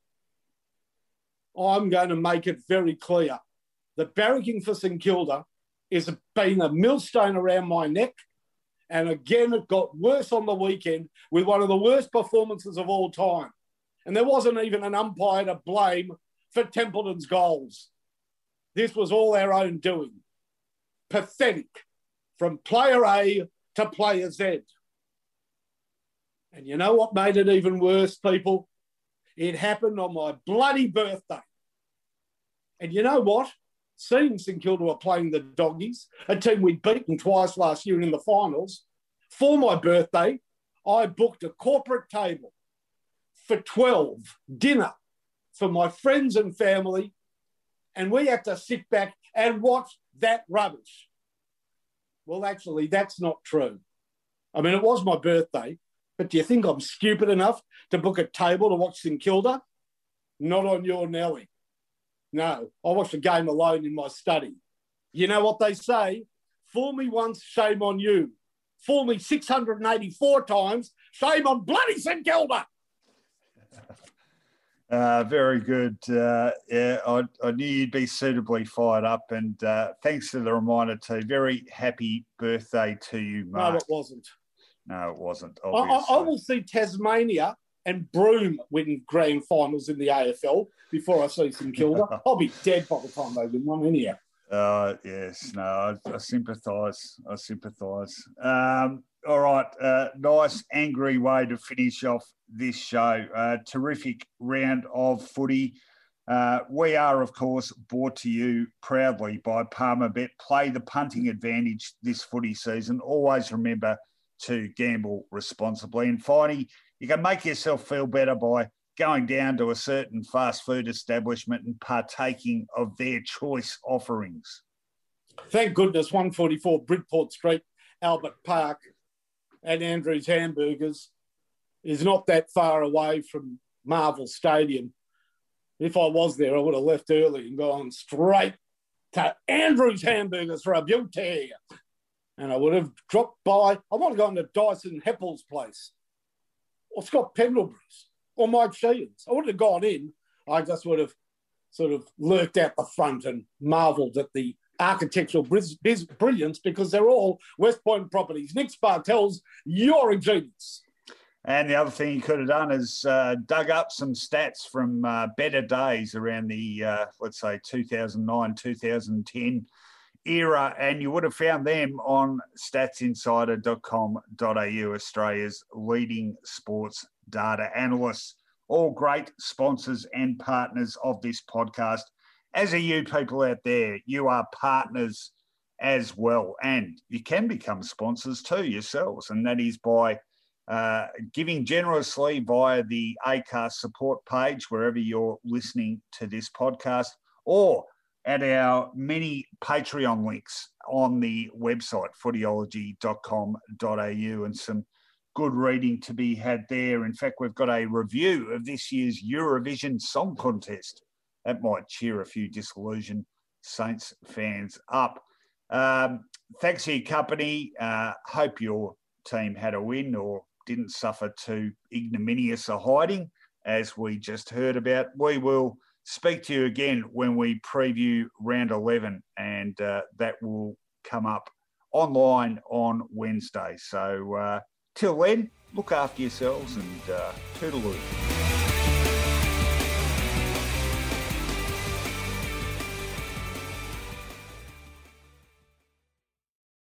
I'm going to make it very clear that barracking for St Kilda is being a millstone around my neck. And again, it got worse on the weekend with one of the worst performances of all time. And there wasn't even an umpire to blame for Templeton's goals. This was all our own doing. Pathetic, from player A to player Z. And you know what made it even worse, people? It happened on my bloody birthday. And you know what? Seeing St Kilda were playing the Doggies, a team we'd beaten twice last year in the finals, for my birthday, I booked a corporate table for 12, dinner for my friends and family, and we had to sit back and watch that rubbish. Well, actually, that's not true. I mean, it was my birthday, but do you think I'm stupid enough to book a table to watch St Kilda? Not on your Nelly. No, I watched the game alone in my study. You know what they say? Fool me once, shame on you. Fool me 684 times, shame on bloody St Kilda. Very good. Yeah, I knew you'd be suitably fired up, and thanks for the reminder too. Very happy birthday to you, Mark. No, it wasn't. No, it wasn't. I will see Tasmania and Broome win grand finals in the AFL before I see St Kilda. I'll be dead by the time they win one anyhow. Yes, no, I sympathise. All right, nice, angry way to finish off this show. Terrific round of footy. We are, of course, brought to you proudly by Palmerbet. Play the punting advantage this footy season. Always remember to gamble responsibly. And finally, you can make yourself feel better by going down to a certain fast food establishment and partaking of their choice offerings. Thank goodness 144 Bridport Street, Albert Park and Andrews Hamburgers is not that far away from Marvel Stadium. If I was there, I would have left early and gone straight to Andrews Hamburgers for a beauty. And I would have dropped by. I might have gone to Dyson Heppel's place or Scott Pendlebury's or Mike Sheehan's. I wouldn't have gone in. I just would have sort of lurked out the front and marvelled at the architectural brilliance because they're all West Point properties. Nick Spartel's, you're a genius. And the other thing you could have done is dug up some stats from better days around the, let's say, 2009, 2010 era, and you would have found them on statsinsider.com.au, Australia's leading sports data analysts. All great sponsors and partners of this podcast. As are you people out there, you are partners as well, and you can become sponsors too yourselves, and that is by giving generously via the Acast support page, wherever you're listening to this podcast, or at our many Patreon links on the website, footyology.com.au, and some good reading to be had there. In fact, we've got a review of this year's Eurovision Song Contest. That might cheer a few disillusioned Saints fans up. Thanks for your company. Hope your team had a win or didn't suffer too ignominious a hiding, as we just heard about. We will speak to you again when we preview round 11, and that will come up online on Wednesday. So till then, look after yourselves and toodaloo.